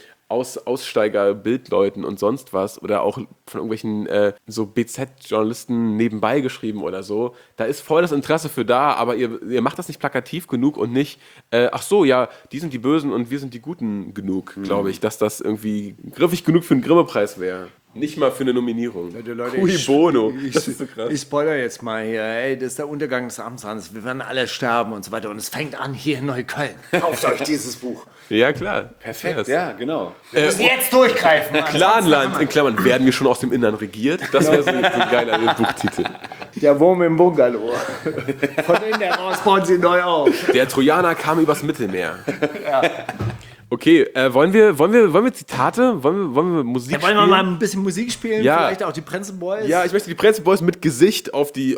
[SPEAKER 4] Aussteiger-Bildleuten und sonst was oder auch von irgendwelchen so BZ-Journalisten nebenbei geschrieben oder so. Da ist voll das Interesse für da, aber ihr macht das nicht plakativ genug und nicht, ach so, ja, die sind die Bösen und wir sind die Guten genug, glaube ich, dass das irgendwie griffig genug für einen Grimme-Preis wäre. Nicht mal für eine Nominierung.
[SPEAKER 3] Leute,
[SPEAKER 4] Cui Bono. Das ist so krass.
[SPEAKER 3] Ich spoiler jetzt mal hier. Ey, das ist der Untergang des Amtsrandes. Wir werden alle sterben und so weiter. Und es fängt an hier in Neukölln. Kauft euch dieses Buch.
[SPEAKER 4] Ja, klar. Perfekt.
[SPEAKER 6] Ja, genau.
[SPEAKER 3] Wir müssen jetzt durchgreifen.
[SPEAKER 4] Clanland, in Klammern, werden wir schon aus dem Innern regiert? Das wäre so ein geiler Buchtitel.
[SPEAKER 3] Der Wurm im Bungalow. Von innen heraus bauen sie neu auf.
[SPEAKER 4] Der Trojaner kam übers Mittelmeer. Ja. Okay, wollen wir Zitate? Wollen wir Musik
[SPEAKER 3] wollen wir mal ein bisschen Musik spielen?
[SPEAKER 4] Ja.
[SPEAKER 3] Vielleicht auch die Prenzel Boys?
[SPEAKER 4] Ja, ich möchte die Prenzel Boys mit Gesicht auf die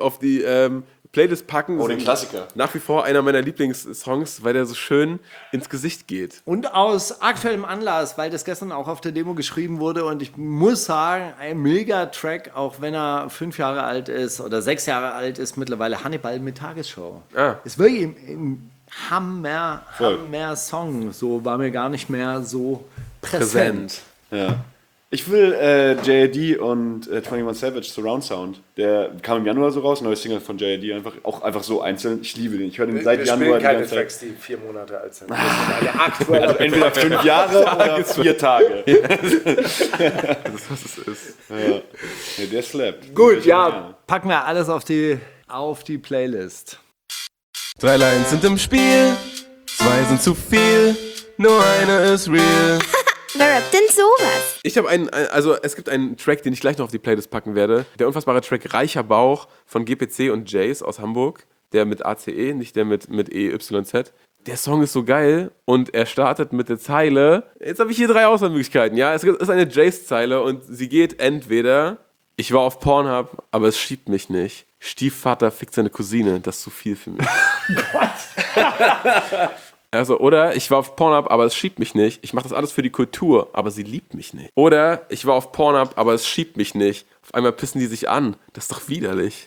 [SPEAKER 4] Playlist packen.
[SPEAKER 6] Oh, den Klassiker.
[SPEAKER 4] Nach wie vor einer meiner Lieblingssongs, weil der so schön ins Gesicht geht.
[SPEAKER 3] Und aus aktuellem Anlass, weil das gestern auch auf der Demo geschrieben wurde und ich muss sagen, ein Mega-Track, auch wenn er 5 Jahre alt ist oder 6 Jahre alt ist, mittlerweile Hannibal mit Tagesschau. Ist wirklich ein Hammer-Song. So war mir gar nicht mehr so präsent.
[SPEAKER 6] Ja. Ich will J.A.D. und 21 Savage Surround Sound. Der kam im Januar so raus, neues Single von J.A.D. einfach so einzeln. Ich liebe den. Ich höre den seit Januar.
[SPEAKER 7] Wir spielen keine Tracks, die 4 Monate alt sind.
[SPEAKER 6] Aktuell. Also entweder 5 Jahre oder 4 Tage.
[SPEAKER 4] Das ist, was es ist.
[SPEAKER 6] Ja, der slappt.
[SPEAKER 3] Gut, ja, packen wir alles auf die Playlist.
[SPEAKER 4] 3 Lines sind im Spiel, 2 sind zu viel, nur eine ist real.
[SPEAKER 8] Wer rappt denn sowas?
[SPEAKER 4] Ich habe es gibt einen Track, den ich gleich noch auf die Playlist packen werde. Der unfassbare Track Reicher Bauch von GPC und Jace aus Hamburg. Der mit ACE, nicht der mit EYZ. Der Song ist so geil und er startet mit der Zeile. Jetzt habe ich hier 3 Auswahlmöglichkeiten. Ja, es ist eine Jace-Zeile und sie geht entweder: Ich war auf Pornhub, aber es schiebt mich nicht. Stiefvater fickt seine Cousine, das ist zu viel für mich. Also, oder ich war auf Pornhub, aber es schiebt mich nicht. Ich mache das alles für die Kultur, aber sie liebt mich nicht. Oder ich war auf Pornhub, aber es schiebt mich nicht. Auf einmal pissen die sich an. Das ist doch widerlich.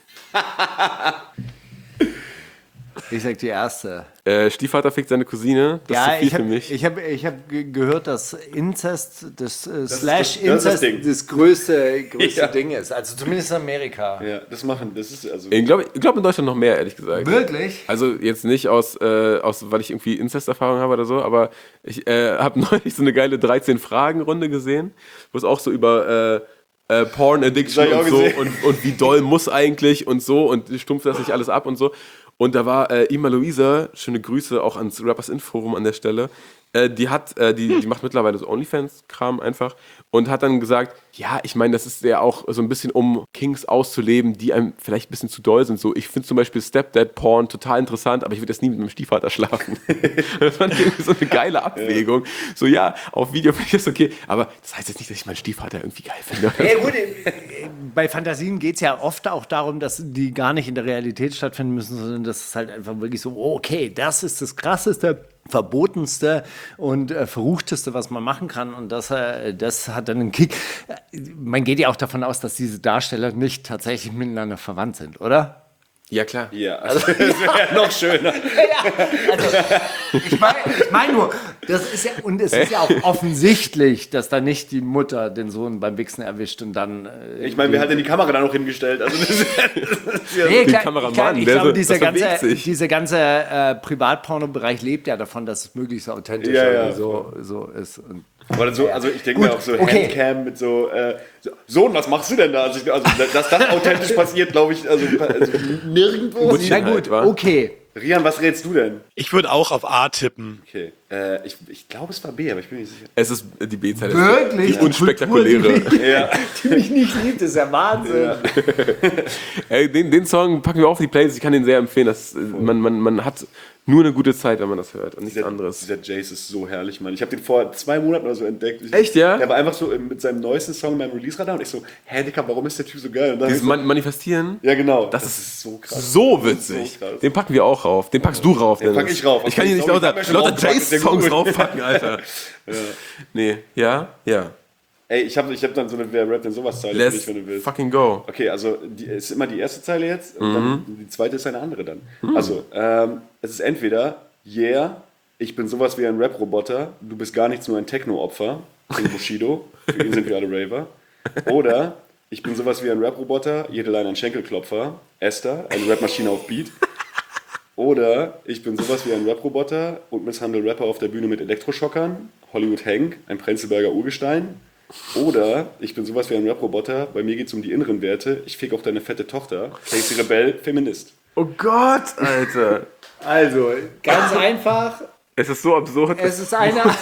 [SPEAKER 3] Ich sag die erste.
[SPEAKER 4] Stiefvater fickt seine Cousine. Das ist zu viel für mich.
[SPEAKER 3] Ich hab gehört, dass Inzest, das
[SPEAKER 6] das
[SPEAKER 3] Inzest
[SPEAKER 6] Ding.
[SPEAKER 3] das größte
[SPEAKER 6] Ja.
[SPEAKER 3] Ding ist. Also zumindest in Amerika.
[SPEAKER 6] Ja, das ist also.
[SPEAKER 4] Ich glaube in Deutschland noch mehr, ehrlich gesagt.
[SPEAKER 3] Wirklich?
[SPEAKER 4] Also jetzt nicht weil ich irgendwie Inzesterfahrung habe oder so, aber ich habe neulich so eine geile 13-Fragen-Runde gesehen, wo es auch so über Porn Addiction
[SPEAKER 6] Das hab
[SPEAKER 4] und
[SPEAKER 6] ich
[SPEAKER 4] so
[SPEAKER 6] auch
[SPEAKER 4] und wie doll muss eigentlich und so und stumpft das nicht alles ab und so. Und da war Ima Luisa, schöne Grüße auch ans Rappers In Forum an der Stelle, die macht mittlerweile so OnlyFans-Kram einfach und hat dann gesagt, ja, ich meine, das ist ja auch so ein bisschen, um Kings auszuleben, die einem vielleicht ein bisschen zu doll sind. So, ich finde zum Beispiel Stepdad-Porn total interessant, aber ich würde jetzt nie mit meinem Stiefvater schlafen. Das fand ich irgendwie so eine geile Abwägung. So, ja, auf Video finde ich das okay, aber das heißt jetzt nicht, dass ich meinen Stiefvater irgendwie geil finde.
[SPEAKER 3] Ja, gut, bei Fantasien geht es ja oft auch darum, dass die gar nicht in der Realität stattfinden müssen, sondern dass es halt einfach wirklich so, okay, das ist das Krasseste, Verbotenste und Verruchteste, was man machen kann. Und das hat dann einen Kick. Man geht ja auch davon aus, dass diese Darsteller nicht tatsächlich miteinander verwandt sind, oder?
[SPEAKER 4] Ja, klar.
[SPEAKER 6] Ja, also das wäre ja noch schöner.
[SPEAKER 3] Ich meine nur, das ist ja, und es ist ja auch offensichtlich, dass da nicht die Mutter den Sohn beim Wichsen erwischt und dann.
[SPEAKER 6] Ich meine, wer hat denn die Kamera da noch hingestellt? Also das ist ja
[SPEAKER 3] Nee,
[SPEAKER 4] Den Kameramann,
[SPEAKER 3] ich
[SPEAKER 4] der
[SPEAKER 3] glaube,
[SPEAKER 4] so-
[SPEAKER 3] dieser
[SPEAKER 4] das verwegt
[SPEAKER 3] ganze,
[SPEAKER 4] sich.
[SPEAKER 3] dieser ganze Privatporno-Bereich lebt ja davon, dass es möglichst authentisch
[SPEAKER 6] Ja,
[SPEAKER 3] so ist. Und
[SPEAKER 6] oder so, also ich denke mir auch so
[SPEAKER 3] okay.
[SPEAKER 6] Handcam mit so, Sohn, was machst du denn da? Also dass das authentisch passiert, glaube ich, also nirgendwo.
[SPEAKER 4] Mutti
[SPEAKER 3] na
[SPEAKER 4] halt,
[SPEAKER 3] gut,
[SPEAKER 4] wa?
[SPEAKER 3] okay.
[SPEAKER 6] Rian, was rätst du denn?
[SPEAKER 5] Ich würde auch auf A tippen.
[SPEAKER 6] Okay, ich glaube, es war B, aber ich bin nicht sicher.
[SPEAKER 4] Es ist die B-Zeile.
[SPEAKER 3] Wirklich?
[SPEAKER 4] Die unspektakuläre.
[SPEAKER 6] Ja.
[SPEAKER 3] Die mich nicht liebt, das ist ja Wahnsinn.
[SPEAKER 4] Ey, den Song packen wir auf die Playlist. Ich kann den sehr empfehlen. Man hat nur eine gute Zeit, wenn man das hört und nichts anderes.
[SPEAKER 6] Dieser Jace ist so herrlich, Mann. Ich habe den vor 2 Monaten oder so entdeckt.
[SPEAKER 4] Echt, ja?
[SPEAKER 6] Der war einfach so mit seinem neuesten Song in meinem Release-Radar und ich so, hä, Dicker, warum ist der Typ so geil? Und dann
[SPEAKER 4] Dieses
[SPEAKER 6] hab ich
[SPEAKER 4] Manifestieren.
[SPEAKER 6] so, ja, genau.
[SPEAKER 4] Das
[SPEAKER 6] ist so krass.
[SPEAKER 4] So
[SPEAKER 6] Das ist
[SPEAKER 4] witzig.
[SPEAKER 6] so krass.
[SPEAKER 4] Den packen wir auch rauf. Den packst du rauf.
[SPEAKER 6] Den pack
[SPEAKER 4] Dennis.
[SPEAKER 6] ich rauf.
[SPEAKER 4] Ich kann hier nicht
[SPEAKER 6] Sorry, ich
[SPEAKER 4] lauter
[SPEAKER 6] hab mir schon raufgepackt, ist ja
[SPEAKER 4] Jace-Songs
[SPEAKER 6] gut.
[SPEAKER 4] raufpacken, Alter. Nee, ja.
[SPEAKER 6] Ey, ich hab dann so eine Wer rappt denn sowas Zeile für dich,
[SPEAKER 4] Let's
[SPEAKER 6] wenn du willst.
[SPEAKER 4] fucking go.
[SPEAKER 6] Okay, also ist immer die erste Zeile jetzt und dann die zweite ist eine andere dann. Also, es ist entweder yeah, ich bin sowas wie ein Rap-Roboter, du bist gar nichts, nur ein Techno-Opfer, in Bushido, für ihn sind wir alle Raver. Oder ich bin sowas wie ein Rap-Roboter, jede Line ein Schenkelklopfer, Esther, eine Rapmaschine auf Beat. Oder ich bin sowas wie ein Rap-Roboter und misshandle Rapper auf der Bühne mit Elektroschockern, Hollywood Hank, ein Prenzlberger Urgestein. Oder ich bin sowas wie ein Rap-Roboter, bei mir geht es um die inneren Werte, ich fick auch deine fette Tochter, Casey Rebell, Feminist.
[SPEAKER 4] Oh Gott, Alter.
[SPEAKER 3] Also, ganz einfach.
[SPEAKER 4] Es ist so absurd.
[SPEAKER 3] Es ist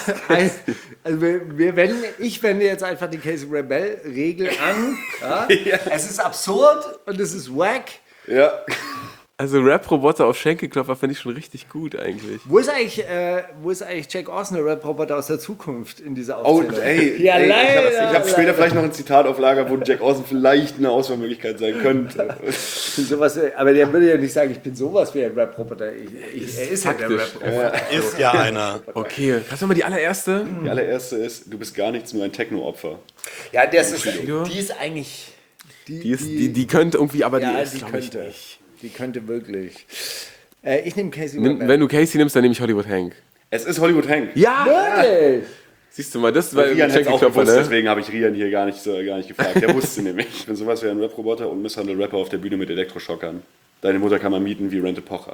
[SPEAKER 3] also ich wende jetzt einfach die Casey Rebell-Regel an. Ja? Es ist absurd und es ist wack.
[SPEAKER 6] Ja.
[SPEAKER 4] Also Rap-Roboter auf Schenkelklopfer finde ich schon richtig gut eigentlich.
[SPEAKER 3] Wo ist eigentlich Jack Austin, der Rap-Roboter aus der Zukunft in dieser
[SPEAKER 6] Oh,
[SPEAKER 3] Aufzählung?
[SPEAKER 6] ey,
[SPEAKER 3] Ja,
[SPEAKER 6] ey,
[SPEAKER 3] leider.
[SPEAKER 6] ich habe später vielleicht noch ein Zitat auf Lager, wo Jack Austin vielleicht eine Auswahlmöglichkeit sein könnte.
[SPEAKER 3] Aber der würde ja nicht sagen, ich bin sowas wie ein Rap-Roboter. Er ist ja der
[SPEAKER 4] taktisch.
[SPEAKER 3] Rap-Roboter.
[SPEAKER 5] Ist ja einer.
[SPEAKER 4] Okay, kannst du mal die allererste?
[SPEAKER 6] Die allererste ist, du bist gar nichts, nur ein Techno-Opfer.
[SPEAKER 3] Ja, die ist eigentlich...
[SPEAKER 4] Die könnte irgendwie, aber
[SPEAKER 3] Ja,
[SPEAKER 4] die ist,
[SPEAKER 3] die
[SPEAKER 4] glaube ich,
[SPEAKER 3] könnte.
[SPEAKER 4] nicht.
[SPEAKER 3] Die könnte wirklich. Ich nehme Casey Rebell.
[SPEAKER 4] Wenn du Casey nimmst, dann nehme ich Hollywood Hank.
[SPEAKER 6] Es ist Hollywood Hank.
[SPEAKER 4] Ja!
[SPEAKER 3] Wirklich?
[SPEAKER 4] Siehst du mal, das war
[SPEAKER 6] Rian hätte es auch
[SPEAKER 4] Schenkelklopfer,
[SPEAKER 6] gewusst,
[SPEAKER 4] ne?
[SPEAKER 6] deswegen habe ich Rian hier gar nicht gefragt. Der wusste nämlich. Ich bin sowas wie ein Rap-Roboter und misshandle Rapper auf der Bühne mit Elektroschockern. Deine Mutter kann man mieten wie Rente Pocher.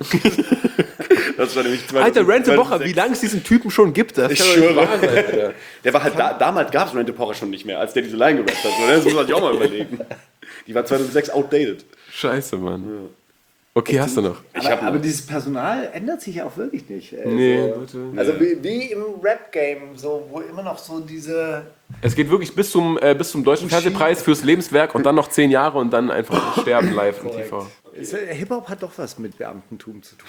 [SPEAKER 6] Das war nämlich
[SPEAKER 4] Alter, Rente
[SPEAKER 6] 2006.
[SPEAKER 4] Bocher, wie lange es diesen Typen schon gibt, das
[SPEAKER 6] Ich
[SPEAKER 4] kann doch nicht
[SPEAKER 6] schwöre.
[SPEAKER 4] wahr sein, Alter.
[SPEAKER 6] Der war halt damals gab es Rente Pocher schon nicht mehr, als der diese Line gerappt hat. So, ne? Das muss man sich auch mal überlegen. Die war 2006 outdated.
[SPEAKER 4] Scheiße, Mann. Okay, hast du noch?
[SPEAKER 3] Aber dieses Personal ändert sich ja auch wirklich nicht.
[SPEAKER 4] Nee,
[SPEAKER 3] Also,
[SPEAKER 4] bitte.
[SPEAKER 3] also wie im Rap-Game, so, wo immer noch so diese...
[SPEAKER 4] Es geht wirklich bis zum Deutschen Fernsehpreis fürs Lebenswerk und dann noch 10 Jahre und dann einfach sterben live im TV.
[SPEAKER 3] Hip-Hop hat doch was mit Beamtentum zu tun.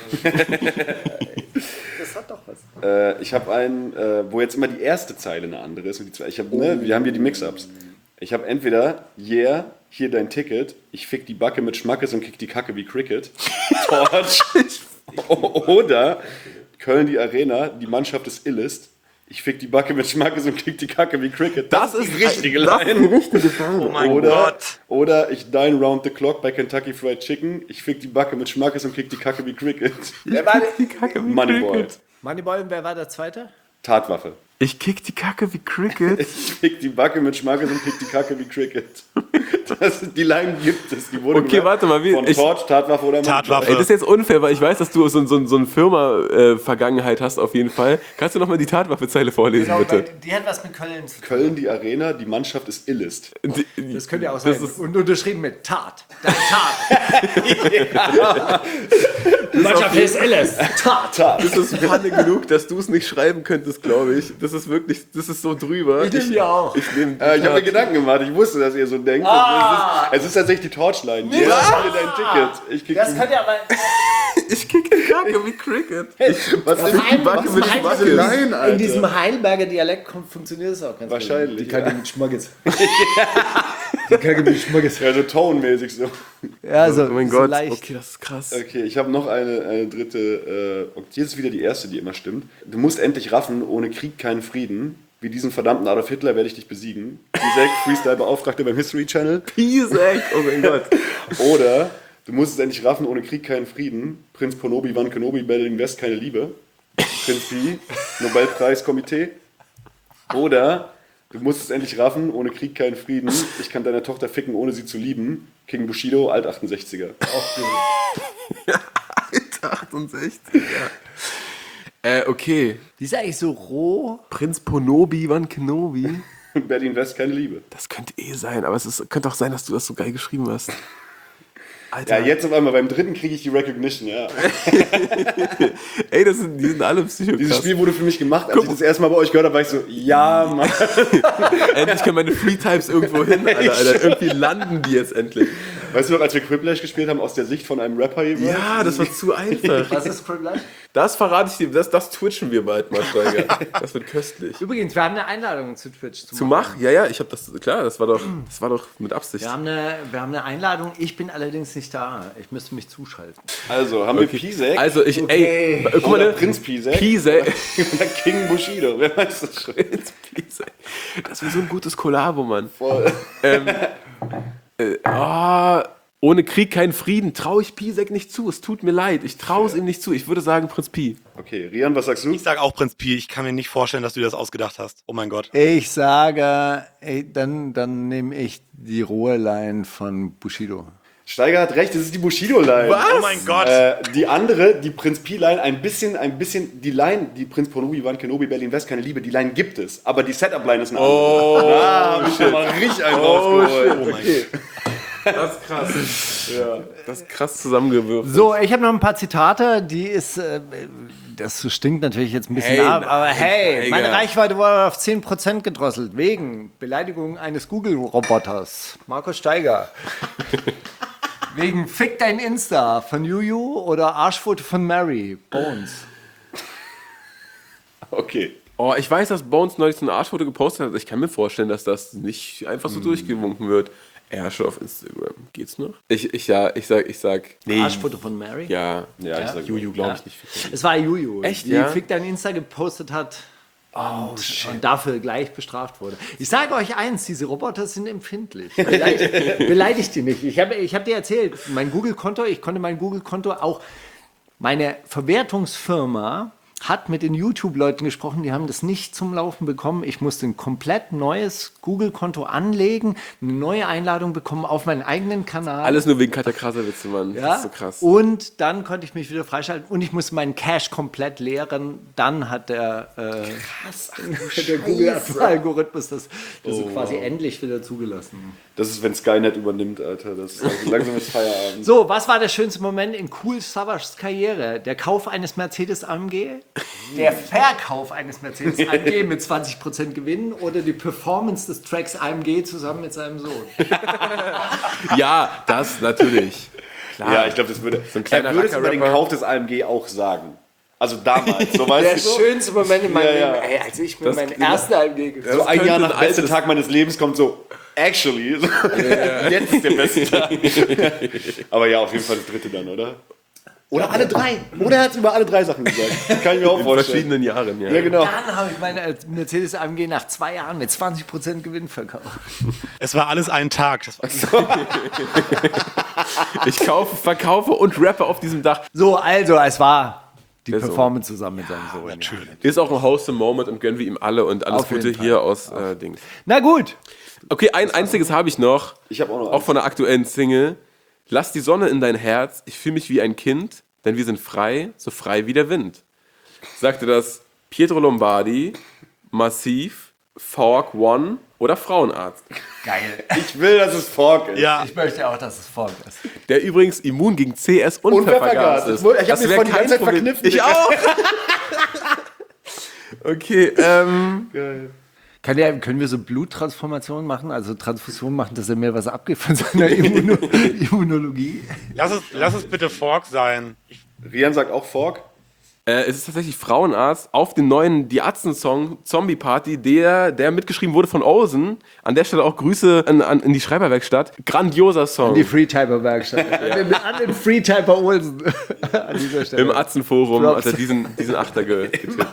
[SPEAKER 3] Das hat doch was.
[SPEAKER 6] Ich habe einen, wo jetzt immer die erste Zeile eine andere ist. Und die zweite. Wir haben hier die Mix-Ups. Ich habe entweder, yeah, hier dein Ticket, ich fick die Backe mit Schmackes und kick die Kacke wie Cricket. Torch. Oder Köln die Arena, die Mannschaft ist illest. Ich fick die Backe mit Schmackes und kick die Kacke wie Cricket. Das ist die richtige Line.
[SPEAKER 5] Oh mein Gott.
[SPEAKER 6] Oder ich dine round the clock bei Kentucky Fried Chicken. Ich fick die Backe mit Schmackes und kick die Kacke wie Cricket.
[SPEAKER 3] Wer war
[SPEAKER 6] Moneyball.
[SPEAKER 3] Moneyball, wer war der Zweite?
[SPEAKER 6] Tatwaffe.
[SPEAKER 4] Ich kick die Kacke wie Cricket.
[SPEAKER 6] Ich fick die Backe mit Schmackes und kick die Kacke wie Cricket. Die Line gibt es. Die wurde
[SPEAKER 4] Okay, warte mal.
[SPEAKER 6] von Torch, Tatwaffe oder Moneyball.
[SPEAKER 5] Tatwaffe.
[SPEAKER 4] Ey, das ist jetzt unfair, weil ich weiß, dass du so eine Firma-Vergangenheit hast auf jeden Fall. Kannst du nochmal die Tatwaffe-Zeile vorlesen,
[SPEAKER 3] Genau,
[SPEAKER 4] bitte?
[SPEAKER 3] weil die hat was mit Köln zu tun.
[SPEAKER 6] Köln die Arena, die Mannschaft ist illest.
[SPEAKER 3] Das könnt ihr auch
[SPEAKER 4] Das
[SPEAKER 3] sagen.
[SPEAKER 4] ist-
[SPEAKER 3] Und unterschrieben mit Tat. Deine Tat. Die Mannschaft ist Ellis. Tat.
[SPEAKER 4] Das ist Panne genug, dass du es nicht schreiben könntest, glaube ich. Das ist wirklich, das ist so drüber.
[SPEAKER 3] Ich nehme die auch.
[SPEAKER 4] Ich nehme
[SPEAKER 6] Ich habe mir Gedanken gemacht. Ich wusste, dass ihr so denkt. Es ist tatsächlich die Torchline. Die
[SPEAKER 3] Was?
[SPEAKER 6] hat mir dein Ticket. Ich krieg
[SPEAKER 3] Das könnt ihr aber.
[SPEAKER 4] Ich kick die Kacke wie Cricket.
[SPEAKER 6] was ist
[SPEAKER 3] Vor allem,
[SPEAKER 4] die Backe mit Schmackes.
[SPEAKER 6] Nein, Alter.
[SPEAKER 3] in diesem Heidelberger Dialekt funktioniert es auch ganz
[SPEAKER 6] Wahrscheinlich,
[SPEAKER 3] gut. Die Kacke
[SPEAKER 6] ja.
[SPEAKER 3] mit Schmackes. Die Kacke mit Schmackes.
[SPEAKER 6] Ja, so tonmäßig so.
[SPEAKER 3] Ja, so,
[SPEAKER 4] Oh mein
[SPEAKER 3] so
[SPEAKER 4] Gott,
[SPEAKER 3] leicht.
[SPEAKER 4] okay, das ist krass.
[SPEAKER 6] Okay, ich habe noch eine dritte. Hier ist wieder die erste, die immer stimmt. Du musst endlich raffen, ohne Krieg keinen Frieden. Wie diesen verdammten Adolf Hitler werde ich dich besiegen. Isaac, Freestyle-Beauftragter beim History Channel.
[SPEAKER 4] Isaac, oh mein Gott.
[SPEAKER 6] Oder du musst es endlich raffen, ohne Krieg keinen Frieden. Prinz Ponobi, Van Kenobi, Berlin West, keine Liebe. Prinz Pi, Nobelpreiskomitee. Oder du musst es endlich raffen, ohne Krieg keinen Frieden. Ich kann deine Tochter ficken, ohne sie zu lieben. King Bushido, Alt 68er. Auch gut.
[SPEAKER 4] Alt 68, okay.
[SPEAKER 3] Die ist eigentlich so roh.
[SPEAKER 4] Prinz Ponobi, Van Kenobi.
[SPEAKER 6] Berlin West, keine Liebe.
[SPEAKER 4] Das könnte sein, aber könnte auch sein, dass du das so geil geschrieben hast. Alter.
[SPEAKER 6] Ja, jetzt auf einmal beim dritten kriege ich die Recognition, ja.
[SPEAKER 4] Ey, die sind alle Psychopath.
[SPEAKER 6] Dieses Spiel wurde für mich gemacht, als ich das erste Mal bei euch gehört habe, war ich so, ja, Mann.
[SPEAKER 4] Endlich können meine Free-Types irgendwo hin, Alter. Irgendwie landen die jetzt endlich.
[SPEAKER 6] Weißt du noch, als wir Quiplash gespielt haben, aus der Sicht von einem Rapper jeweils?
[SPEAKER 4] Ja, das war zu einfach.
[SPEAKER 3] Was ist Scribbler?
[SPEAKER 4] Das verrate ich dir, das twitchen wir bald mal, Steiger. Das wird köstlich.
[SPEAKER 3] Übrigens, wir haben eine Einladung zu Twitch
[SPEAKER 4] Zu Mach? Ja, ich habe das, klar, das war doch mit Absicht.
[SPEAKER 3] Wir haben eine Einladung. Ich bin allerdings nicht da. Ich müsste mich zuschalten.
[SPEAKER 6] Also, haben wir Pisek
[SPEAKER 4] Also, guck mal,
[SPEAKER 6] oder
[SPEAKER 4] ne?
[SPEAKER 6] Prinz Pisek
[SPEAKER 4] Pisek.
[SPEAKER 6] oder King Bushido, wer weiß das schon.
[SPEAKER 4] Das wäre so ein gutes Kollabo, Mann.
[SPEAKER 6] Voll.
[SPEAKER 4] Ohne Krieg kein Frieden. Traue ich Pisek nicht zu. Es tut mir leid. Ich traue es ihm nicht zu. Ich würde sagen Prinz Pi.
[SPEAKER 6] Okay, Rian, was sagst du?
[SPEAKER 5] Ich sag auch Prinz Pi. Ich kann mir nicht vorstellen, dass du dir das ausgedacht hast. Oh mein Gott.
[SPEAKER 3] Ich sage, dann nehme ich die rohe Line von Bushido.
[SPEAKER 6] Steiger hat recht, das ist die Bushido-Line.
[SPEAKER 5] Oh mein Gott.
[SPEAKER 6] Die andere, die Prinz Pi-Line, ein bisschen, die Line, die Prinz Ponobi, Van Kenobi, Berlin West, keine Liebe, die Line gibt es, aber die Setup-Line ist eine andere. Hab ich schon mal richtig einen rausgeholt.
[SPEAKER 5] Oh mein Gott.
[SPEAKER 4] Das ist krass. Ja. Das ist krass zusammengewürfelt.
[SPEAKER 3] So, ich habe noch ein paar Zitate, das stinkt natürlich jetzt ein bisschen
[SPEAKER 4] Hey,
[SPEAKER 3] ab, aber
[SPEAKER 4] nein,
[SPEAKER 3] hey,
[SPEAKER 4] Steiger.
[SPEAKER 3] meine Reichweite wurde auf 10% gedrosselt, wegen Beleidigung eines Google-Roboters. Markus Steiger. Wegen Fick dein Insta von Juju oder Arschfoto von Mary, Bones.
[SPEAKER 6] Okay.
[SPEAKER 4] Oh, ich weiß, dass Bones neulich so ein Arschfoto gepostet hat. Ich kann mir vorstellen, dass das nicht einfach so durchgewunken wird. Ärsche auf Instagram. Geht's noch? Ich sag. Nee.
[SPEAKER 3] Arschfoto von Mary?
[SPEAKER 4] Ja,
[SPEAKER 6] Ja, ich sag
[SPEAKER 4] Juju glaube ich nicht.
[SPEAKER 3] Es war Juju,
[SPEAKER 4] Echt,
[SPEAKER 3] die
[SPEAKER 4] ja?
[SPEAKER 3] Fick dein Insta gepostet hat. Und dafür gleich bestraft wurde. Ich sage euch eins, diese Roboter sind empfindlich. Beleidigt die nicht. Ich hab dir erzählt, ich konnte mein Google-Konto auch, meine Verwertungsfirma hat mit den YouTube-Leuten gesprochen, die haben das nicht zum Laufen bekommen. Ich musste ein komplett neues Google-Konto anlegen, eine neue Einladung bekommen auf meinen eigenen Kanal.
[SPEAKER 4] Alles nur wegen Katja Krasavice, Mann.
[SPEAKER 3] Ja?
[SPEAKER 4] Das ist so krass.
[SPEAKER 3] Und dann konnte ich mich wieder freischalten und ich musste meinen Cache komplett leeren. Dann hat der Google-Algorithmus das so quasi endlich wieder zugelassen.
[SPEAKER 6] Das ist, wenn Skynet übernimmt, Alter. Das ist also langsam ist Feierabend.
[SPEAKER 3] So, was war der schönste Moment in Cool Savages Karriere? Der Kauf eines Mercedes AMG, der Verkauf eines Mercedes AMG mit 20% Gewinn oder die Performance des Tracks AMG zusammen mit seinem Sohn?
[SPEAKER 4] Ja, das natürlich. Klar.
[SPEAKER 6] Ja, ich glaube, das würde.
[SPEAKER 4] So ein kleiner
[SPEAKER 6] Er würde es über den
[SPEAKER 4] Rackerrapper.
[SPEAKER 6] Kauf des AMG auch sagen. Also damals, so weißt
[SPEAKER 3] Der
[SPEAKER 6] du so.
[SPEAKER 3] schönste Moment in meinem
[SPEAKER 6] Ja, ja.
[SPEAKER 3] Leben, ey, als ich mir
[SPEAKER 4] Das-
[SPEAKER 3] meinen ersten AMG gekauft
[SPEAKER 6] So ein Jahr
[SPEAKER 4] könnte
[SPEAKER 6] nach
[SPEAKER 4] ein
[SPEAKER 6] bester
[SPEAKER 4] altes-
[SPEAKER 6] Tag meines Lebens kommt so, actually, jetzt ist der beste Tag. Aber ja, auf jeden Fall das dritte dann, oder? Oder alle drei. Oder er hat über alle drei Sachen gesagt. Kann ich mir auch
[SPEAKER 4] In
[SPEAKER 6] vorstellen.
[SPEAKER 4] verschiedenen Jahren, ja.
[SPEAKER 6] Ja, genau.
[SPEAKER 3] Dann habe ich meine Mercedes AMG nach 2 Jahren mit 20% Gewinn verkauft.
[SPEAKER 5] Es war alles ein Tag. Das war
[SPEAKER 4] Ich kaufe, verkaufe und rappe auf diesem Dach.
[SPEAKER 3] So, also, es war die
[SPEAKER 4] Der Sohn.
[SPEAKER 3] Performance zusammen mit seinem Sohn.
[SPEAKER 5] natürlich.
[SPEAKER 4] Ist auch ein wholesome Moment und gönnen wir ihm alle und alles
[SPEAKER 3] Auf jeden
[SPEAKER 4] Gute
[SPEAKER 3] Fall.
[SPEAKER 4] hier aus Dings.
[SPEAKER 3] Na gut.
[SPEAKER 4] Okay, ein einziges habe ich noch.
[SPEAKER 6] Ich habe auch noch
[SPEAKER 4] Auch von der aktuellen Single. Lass die Sonne in dein Herz, ich fühle mich wie ein Kind, denn wir sind frei, so frei wie der Wind. Sagte das Pietro Lombardi, Massiv, Fork One oder Frauenarzt.
[SPEAKER 3] Geil.
[SPEAKER 6] Ich will, dass es Fork ist.
[SPEAKER 5] Ja,
[SPEAKER 3] Ich möchte auch, dass es Fork ist.
[SPEAKER 4] Der übrigens immun gegen CS und,
[SPEAKER 6] Und
[SPEAKER 4] Pfeffergas
[SPEAKER 6] Pfeffergas.
[SPEAKER 4] ist.
[SPEAKER 6] Ich hab
[SPEAKER 4] Das
[SPEAKER 6] mir
[SPEAKER 4] wär
[SPEAKER 6] vorhin die
[SPEAKER 4] kein
[SPEAKER 6] ganze Zeit
[SPEAKER 4] Problem.
[SPEAKER 6] verkniffen,
[SPEAKER 4] Ich
[SPEAKER 6] Digga.
[SPEAKER 4] auch. Okay,
[SPEAKER 3] Können wir so Bluttransformationen machen, also Transfusion machen, dass er mir was abgibt von seiner Immunologie?
[SPEAKER 5] lass es bitte Fork sein.
[SPEAKER 6] Rian sagt auch Fork.
[SPEAKER 4] es ist tatsächlich Frauenarzt auf den neuen Die Atzen-Song Zombie Party, der mitgeschrieben wurde von Ozen. An der Stelle auch Grüße in die Schreiberwerkstatt. Grandioser Song.
[SPEAKER 3] Die Freetyper-Werkstatt. An den Freetyper Olsen. An dieser Stelle.
[SPEAKER 4] Im Atzen-Forum
[SPEAKER 3] Props.
[SPEAKER 4] hat er diesen Achter getippt.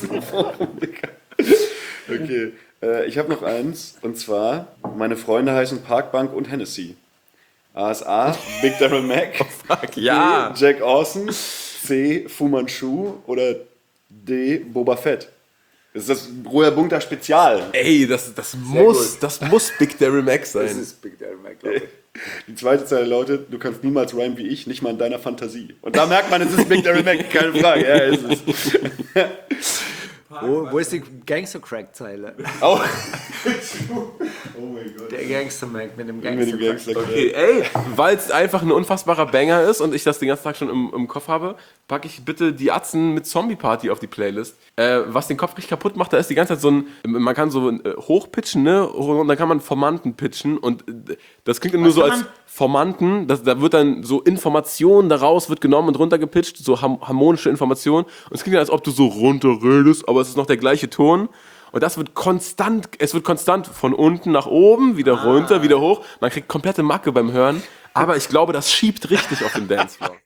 [SPEAKER 6] Okay. Ich habe noch eins. Und zwar, meine Freunde heißen Parkbank und Hennessy. ASA, Big Daryl Mac.
[SPEAKER 4] Fuck, ja.
[SPEAKER 6] B, Jack Awesome. C, Fu Manchu. Oder D, Boba Fett. Das ist das Roher Bunker Spezial.
[SPEAKER 4] Ey, das muss Big Daryl Mac sein.
[SPEAKER 6] Big Daryl Mac, glaube ich. Die zweite Zeile lautet, du kannst niemals rhymen wie ich, nicht mal in deiner Fantasie. Und da merkt man, es ist Big Daryl Mac, keine Frage. Ja, ist es.
[SPEAKER 3] Wo ist die Gangster-Crack-Zeile?
[SPEAKER 6] Oh.
[SPEAKER 3] Der Gangster-Mac mit dem
[SPEAKER 6] Mit dem
[SPEAKER 3] Gangster-Crack.
[SPEAKER 6] Gangster.
[SPEAKER 4] Okay, ey, weil es einfach ein unfassbarer Banger ist und ich das den ganzen Tag schon im Kopf habe, packe ich bitte die Atzen mit Zombie Party auf die Playlist. Was den Kopf richtig kaputt macht, da ist die ganze Zeit so man kann so hochpitchen, ne? Und dann kann man Formanten pitchen und das klingt dann nur so als Formanten, da wird dann so Information daraus wird genommen und runtergepitcht, so harmonische Information und es klingt dann, als ob du so runterredest, aber es ist noch der gleiche Ton. Und das wird konstant, von unten nach oben, wieder runter, wieder hoch. Man kriegt komplette Macke beim Hören. Aber ich glaube, das schiebt richtig auf den Dancefloor.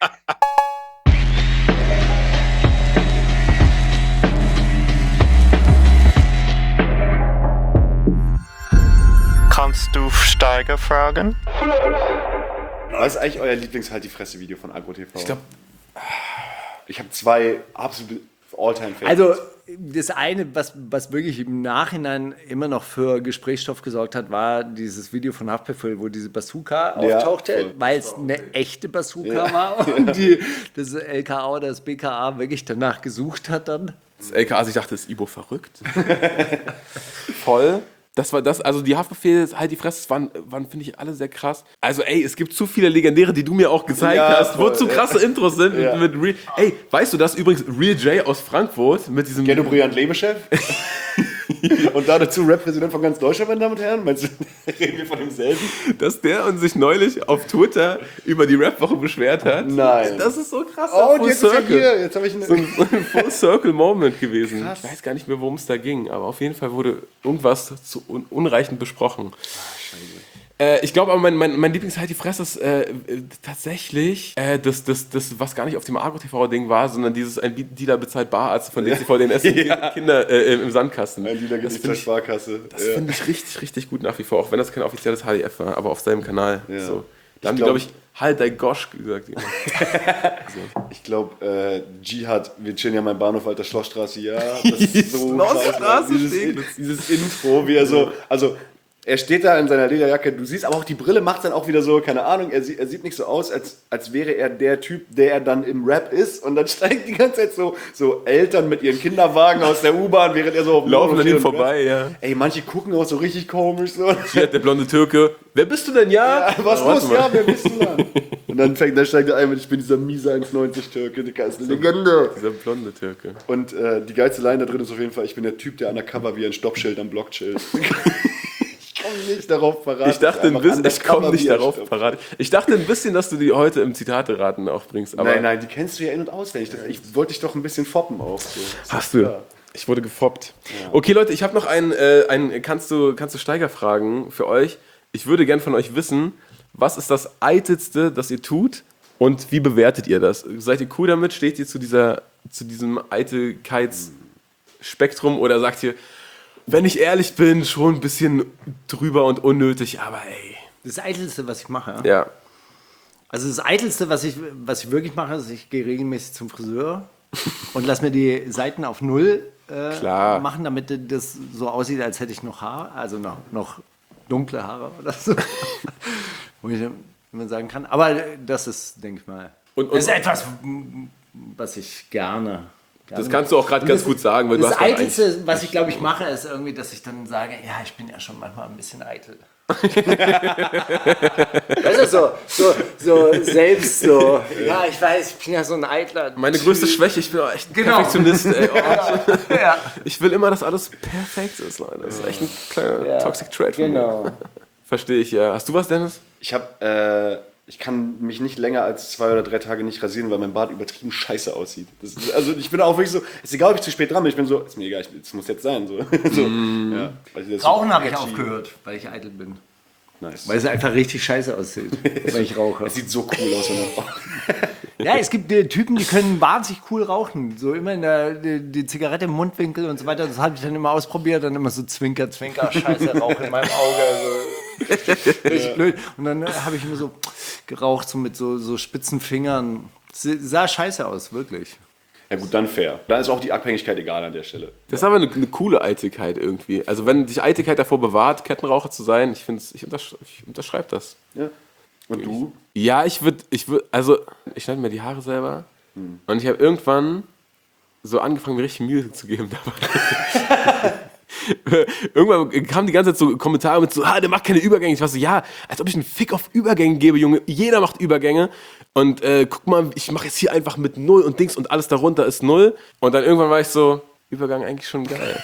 [SPEAKER 9] Kannst du Steiger fragen?
[SPEAKER 6] Was ist eigentlich euer Lieblings-Halt die Fresse-Video von AgroTV?
[SPEAKER 4] Ich glaube,
[SPEAKER 6] Ich habe zwei absolute All-Time-Favorites.
[SPEAKER 3] Also das eine, was wirklich im Nachhinein immer noch für Gesprächsstoff gesorgt hat, war dieses Video von Haftbefehl, wo diese Bazooka
[SPEAKER 6] Ja,
[SPEAKER 3] auftauchte,
[SPEAKER 6] voll.
[SPEAKER 3] weil es eine echte Bazooka war und das LKA oder das BKA wirklich danach gesucht hat dann.
[SPEAKER 4] das LKA, ich dachte, ist Ibo verrückt? Voll. Das war das, also die Haftbefehle, halt die Fresse, waren finde ich, alle sehr krass. Also ey, es gibt zu viele Legendäre, die du mir auch gezeigt
[SPEAKER 6] Ja,
[SPEAKER 4] hast, wo
[SPEAKER 6] voll,
[SPEAKER 4] zu krasse Intros sind.
[SPEAKER 6] Ja.
[SPEAKER 4] Mit Real, ey, weißt du das übrigens, Real J aus Frankfurt mit diesem...
[SPEAKER 6] Ghetto Brillant Lebeschef. Und dazu Rap-Präsident von ganz Deutschland, meine Damen und Herren. Meinst du, reden wir von demselben?
[SPEAKER 4] dass der und sich neulich auf Twitter über die Rap-Woche beschwert hat.
[SPEAKER 6] Nein.
[SPEAKER 4] Das ist so krass.
[SPEAKER 6] Oh, und
[SPEAKER 4] Full
[SPEAKER 6] jetzt ist er
[SPEAKER 4] Circle.
[SPEAKER 6] hier. Jetzt habe ich
[SPEAKER 4] So ein Full-Circle-Moment gewesen.
[SPEAKER 6] Krass.
[SPEAKER 4] Ich weiß gar nicht mehr, worum es da ging, aber auf jeden Fall wurde irgendwas zu unreichend besprochen. Ich glaube aber, mein Lieblings-Halt die Fresse ist tatsächlich das, was gar nicht auf dem Agro-TV-Ding war, sondern dieses ein Dealer bezahlt Bararzt von DCV den essen Kinder im Sandkasten.
[SPEAKER 6] Ein Dealer geht nicht zur Sparkasse.
[SPEAKER 4] Das finde ich richtig, richtig gut nach wie vor, auch wenn das kein offizielles HDF war, aber auf seinem Kanal.
[SPEAKER 6] Ja.
[SPEAKER 4] So. Da haben die,
[SPEAKER 6] glaub-
[SPEAKER 4] glaube ich, halt dein Gosch gesagt.
[SPEAKER 6] Ich glaube, Jihad, wir chillen ja mein Bahnhof, alter Schlossstraße, ja. Das ist so
[SPEAKER 4] Schlossstraße
[SPEAKER 6] scheiße. dieses Intro, wie er so, also er steht da in seiner Lederjacke, du siehst aber auch die Brille macht dann auch wieder so, keine Ahnung, er sieht nicht so aus, als wäre er der Typ, der er dann im Rap ist und dann steigen die ganze Zeit so Eltern mit ihren Kinderwagen aus der U-Bahn, während er so
[SPEAKER 4] Laufen an ihm
[SPEAKER 6] und
[SPEAKER 4] vorbei, ja.
[SPEAKER 6] Ey, manche gucken auch so richtig komisch so.
[SPEAKER 4] Hier hat der blonde Türke. Wer bist du denn, ja?
[SPEAKER 6] Was
[SPEAKER 4] Warte
[SPEAKER 6] los?
[SPEAKER 4] mal.
[SPEAKER 6] Ja, wer bist du dann? Und dann steigt er ein mit, ich bin dieser miese 1,90 Türke, Digga, ist eine Legende.
[SPEAKER 4] Dieser blonde Türke.
[SPEAKER 6] Und die geilste Line da drin ist auf jeden Fall, ich bin der Typ, der undercover wie ein Stoppschild am Block chillt. Ich komme nicht darauf parat.
[SPEAKER 4] Ich dachte ein bisschen, ich komme nicht darauf parat. Ich dachte ein bisschen, dass du die heute im Zitate-Raten auch bringst. Aber
[SPEAKER 6] Nein, die kennst du ja in- und auswendig. Ich wollte dich doch ein bisschen foppen auch. So.
[SPEAKER 4] hast du. Ich wurde gefoppt. Okay, Leute, ich habe noch einen kannst du Steiger fragen für euch. Ich würde gern von euch wissen, was ist das Eitelste, das ihr tut, Und wie bewertet ihr das? Seid ihr cool damit? Steht ihr zu diesem Eitelkeitsspektrum oder sagt ihr, wenn ich ehrlich bin, schon ein bisschen drüber und unnötig, aber ey.
[SPEAKER 3] Das Eitelste, was ich mache.
[SPEAKER 4] Ja.
[SPEAKER 3] Also das Eitelste, was ich wirklich mache, ist, ich gehe regelmäßig zum Friseur und lasse mir die Seiten auf Null machen, damit das so aussieht, als hätte ich noch Haar, also noch dunkle Haare oder so. Wo man sagen kann. Aber das ist, denke ich mal, das ist etwas, was ich gerne.
[SPEAKER 4] Das kannst du auch gerade ganz gut sagen. Weil
[SPEAKER 3] Das
[SPEAKER 4] du hast
[SPEAKER 3] Eitelste, was ich glaube ich mache, ist irgendwie, dass ich dann sage, ja, ich bin ja schon manchmal ein bisschen eitel. Weißt du, so selbst so. Ja, ich weiß, ich bin ja so ein eitler.
[SPEAKER 4] Meine größte Schwäche, ich bin auch echt ein Perfektionist. Ey. Ich will immer, dass alles perfekt ist, Leute. Das ist echt ein kleiner Toxic Trait von mir. Verstehe ich, ja. Hast du was, Dennis?
[SPEAKER 6] Ich kann mich nicht länger als 2 oder 3 Tage nicht rasieren, weil mein Bart übertrieben scheiße aussieht. Also ich bin auch wirklich so, ist egal, ob ich zu spät dran bin, ich bin so, ist mir egal, es muss jetzt sein. So. Ja,
[SPEAKER 3] Rauchen habe ich aufgehört, weil ich eitel bin.
[SPEAKER 6] Nice.
[SPEAKER 3] Weil es einfach richtig scheiße aussieht, wenn ich rauche.
[SPEAKER 6] Es sieht so cool aus, wenn man raucht.
[SPEAKER 3] Ja, es gibt Typen, die können wahnsinnig cool rauchen. So immer die Zigarette im Mundwinkel und so weiter. Das habe ich dann immer ausprobiert. Dann immer so Zwinker, scheiße, Rauch in meinem Auge. Also, richtig blöd. Und dann habe ich immer so geraucht, so mit so spitzen Fingern. Sah scheiße aus, wirklich.
[SPEAKER 6] Ja gut, dann fair. Da ist auch die Abhängigkeit egal an der Stelle.
[SPEAKER 4] Das ist aber eine coole Eitelkeit irgendwie. Also wenn dich Eitelkeit davor bewahrt, Kettenraucher zu sein, ich unterschreibe das.
[SPEAKER 6] Ja. Und du?
[SPEAKER 4] Ja, ich schneide mir die Haare selber und ich habe irgendwann so angefangen, mir richtig Mühe zu geben dabei. Irgendwann kamen die ganze Zeit so Kommentare mit so, der macht keine Übergänge. Ich war so, ja, als ob ich einen Fick auf Übergänge gebe, Junge. Jeder macht Übergänge. Und guck mal, ich mache jetzt hier einfach mit 0 und Dings und alles darunter ist 0. Und dann irgendwann war ich so, Übergang eigentlich schon geil.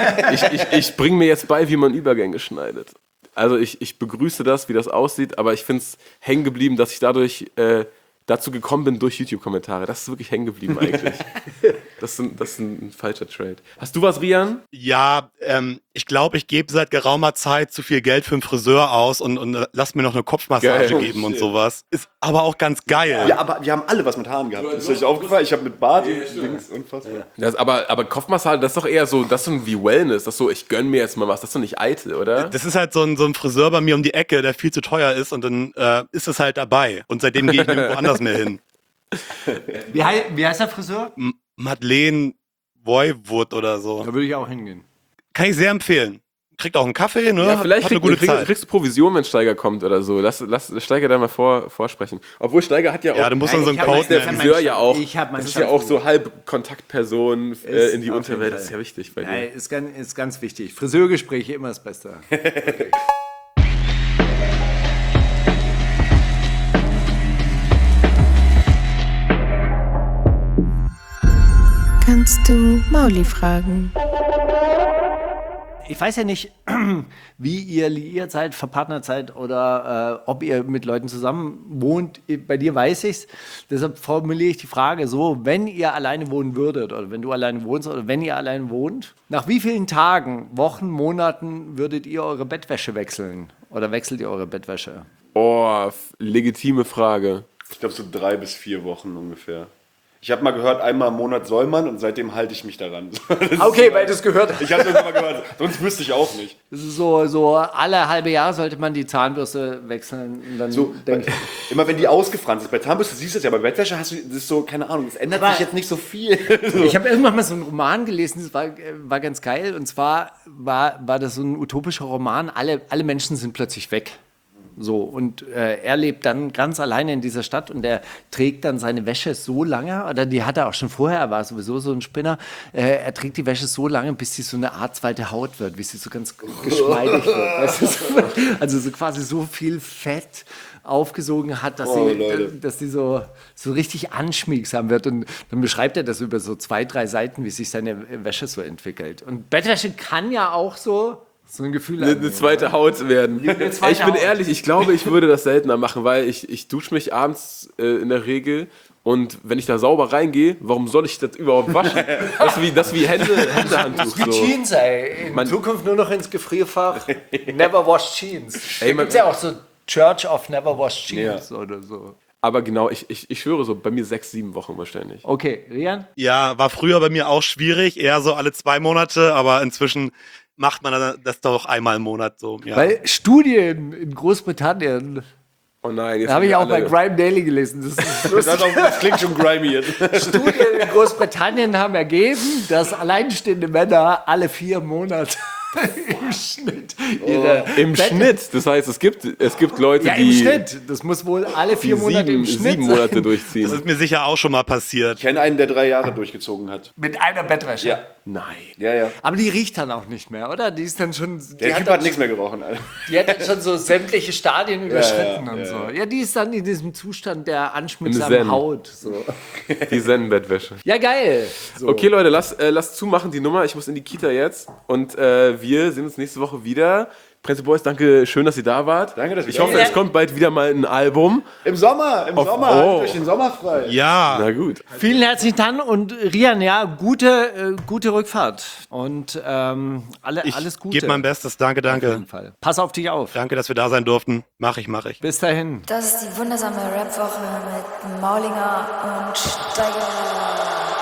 [SPEAKER 4] Ich bringe mir jetzt bei, wie man Übergänge schneidet. Also ich begrüße das, wie das aussieht, aber ich finde es hängen geblieben, dass ich dadurch dazu gekommen bin durch YouTube-Kommentare. Das ist wirklich hängen geblieben eigentlich. Das ist ein falscher Trade. Hast du was, Rian?
[SPEAKER 5] Ja, ich glaube, ich gebe seit geraumer Zeit zu viel Geld für einen Friseur aus und lass mir noch eine Kopfmassage geben und sowas. Ist aber auch ganz geil.
[SPEAKER 6] Ja, aber wir haben alle was mit Haaren gehabt. Ist euch aufgefallen? Ich habe mit Bart links unfassbar.
[SPEAKER 4] Aber Kopfmassage, das ist doch eher so, das ist so wie Wellness. Das ist so, ich gönn mir jetzt mal was. Das ist doch nicht eitel, oder?
[SPEAKER 5] Das ist halt so ein Friseur bei mir um die Ecke, der viel zu teuer ist und dann ist es halt dabei. Und seitdem gehe ich nirgendwo anders mehr hin.
[SPEAKER 3] Wie heißt der Friseur?
[SPEAKER 5] Madeleine Voivod oder so.
[SPEAKER 3] Da würde ich auch hingehen.
[SPEAKER 5] Kann ich sehr empfehlen. Kriegt auch einen Kaffee, ne?
[SPEAKER 4] Ja, vielleicht
[SPEAKER 5] Hat eine gute Zeit.
[SPEAKER 4] kriegst du Provision, wenn Steiger kommt oder so. Lass Steiger da mal vorsprechen. Obwohl Steiger hat ja auch...
[SPEAKER 5] Ja, du musst dann so einen
[SPEAKER 4] Code, der Friseur ja auch.
[SPEAKER 3] Das
[SPEAKER 4] ist ja auch so halb Kontaktperson in die Unterwelt. Das ist ja wichtig bei dir.
[SPEAKER 3] Ist ganz wichtig. Friseurgespräche immer das Beste. Okay.
[SPEAKER 8] Kannst du Mauli fragen?
[SPEAKER 3] Ich weiß ja nicht, wie ihr liiert seid, verpartnert seid oder ob ihr mit Leuten zusammen wohnt. Bei dir weiß ich's. Deshalb formuliere ich die Frage so, wenn ihr alleine wohnen würdet oder wenn du alleine wohnst oder wenn ihr alleine wohnt, nach wie vielen Tagen, Wochen, Monaten würdet ihr eure Bettwäsche wechseln? Oder wechselt ihr eure Bettwäsche?
[SPEAKER 4] Oh, legitime Frage.
[SPEAKER 6] Ich glaube so 3 bis 4 Wochen ungefähr. Ich habe mal gehört, einmal im Monat soll man und seitdem halte ich mich daran.
[SPEAKER 3] Okay, weil du es gehört hast.
[SPEAKER 6] Ich habe es irgendwann mal gehört, sonst wüsste ich auch nicht.
[SPEAKER 3] Das ist so alle halbe Jahr sollte man die Zahnbürste wechseln. Und dann
[SPEAKER 6] So, immer wenn die ausgefranst ist. Bei Zahnbürste siehst du es ja, aber bei Bettwäsche hast du, das ist so, keine Ahnung, es ändert sich jetzt nicht so viel.
[SPEAKER 3] Ich habe irgendwann mal so einen Roman gelesen, das war ganz geil. Und zwar war das so ein utopischer Roman, alle Menschen sind plötzlich weg. So, und er lebt dann ganz alleine in dieser Stadt und er trägt dann seine Wäsche so lange, oder die hat er auch schon vorher, er war sowieso so ein Spinner, er trägt die Wäsche so lange, bis sie so eine Art zweite Haut wird, bis sie so ganz geschmeidig wird. Weißt du, also so quasi so viel Fett aufgesogen hat, dass sie so richtig anschmiegsam wird. Und dann beschreibt er das über so 2, 3 Seiten, wie sich seine Wäsche so entwickelt. Und Bettwäsche kann ja auch so ein Gefühl
[SPEAKER 4] eine zweite Haut werden. Ich bin ehrlich, ich glaube, ich würde das seltener machen, weil ich dusche mich abends in der Regel und wenn ich da sauber reingehe, warum soll ich das überhaupt waschen? Das ist wie Händehandtuch.
[SPEAKER 3] Wie Jeans, ey. In Zukunft nur noch ins Gefrierfach. Never wash Jeans. Da gibt es ja auch so Church of Never Wash Jeans oder so.
[SPEAKER 4] Aber genau, ich schwöre so, bei mir 6, 7 Wochen wahrscheinlich.
[SPEAKER 3] Okay, Rian?
[SPEAKER 5] Ja, war früher bei mir auch schwierig, eher so alle 2 Monate, aber inzwischen macht man das doch einmal im Monat so. Ja.
[SPEAKER 3] Weil Studien in Großbritannien,
[SPEAKER 4] Oh nein, jetzt
[SPEAKER 3] habe ich auch bei
[SPEAKER 4] alle.
[SPEAKER 3] Grime Daily gelesen. Das ist lustig.
[SPEAKER 6] Das klingt schon grimy jetzt.
[SPEAKER 3] Studien in Großbritannien haben ergeben, dass alleinstehende Männer alle 4 Monate im Schnitt ihre
[SPEAKER 4] Im
[SPEAKER 3] Bett-
[SPEAKER 4] Schnitt, das heißt, es gibt Leute,
[SPEAKER 3] Ja,
[SPEAKER 4] die
[SPEAKER 3] im Schnitt. Das muss wohl alle 4 Monate im Schnitt
[SPEAKER 4] 7 Monate
[SPEAKER 3] sein.
[SPEAKER 4] durchziehen.
[SPEAKER 5] Das ist mir sicher auch schon mal passiert.
[SPEAKER 6] Ich kenne einen, der 3 Jahre durchgezogen hat.
[SPEAKER 3] Mit einer Bettwäsche.
[SPEAKER 6] Ja.
[SPEAKER 4] Nein.
[SPEAKER 6] Ja.
[SPEAKER 3] Aber die riecht dann auch nicht mehr, oder? Die ist dann schon.
[SPEAKER 6] Der Typ hat nichts mehr gerochen, Alter.
[SPEAKER 3] Die hat dann schon so sämtliche Stadien überschritten
[SPEAKER 6] ja,
[SPEAKER 3] und
[SPEAKER 6] ja,
[SPEAKER 3] so. Ja, die ist dann in diesem Zustand der
[SPEAKER 4] Im
[SPEAKER 3] anschmiegsamen
[SPEAKER 4] Zen.
[SPEAKER 3] Haut. So.
[SPEAKER 4] Die Zen-Bettwäsche.
[SPEAKER 3] Ja, geil. So.
[SPEAKER 4] Okay, Leute, lass zumachen die Nummer. Ich muss in die Kita jetzt. Und wir sehen uns nächste Woche wieder. Prenzel Boys, danke, schön, dass ihr da wart.
[SPEAKER 6] Danke, dass ihr
[SPEAKER 4] Ich
[SPEAKER 6] da
[SPEAKER 4] hoffe,
[SPEAKER 6] wart.
[SPEAKER 4] es kommt bald wieder mal ein Album.
[SPEAKER 6] Im Sommer,
[SPEAKER 4] Oh.
[SPEAKER 6] haltet euch den Sommer frei.
[SPEAKER 5] Ja.
[SPEAKER 4] Na gut.
[SPEAKER 3] Vielen herzlichen Dank und Rian, ja, gute Rückfahrt. Und alles Gute.
[SPEAKER 5] Gebe mein Bestes. Danke,
[SPEAKER 3] Auf
[SPEAKER 5] danke.
[SPEAKER 3] jeden Fall. Pass auf dich auf.
[SPEAKER 5] Danke, dass wir da sein durften. Mach ich.
[SPEAKER 3] Bis dahin.
[SPEAKER 2] Das ist die wundersame Rap-Woche mit Maulinger und Steiger.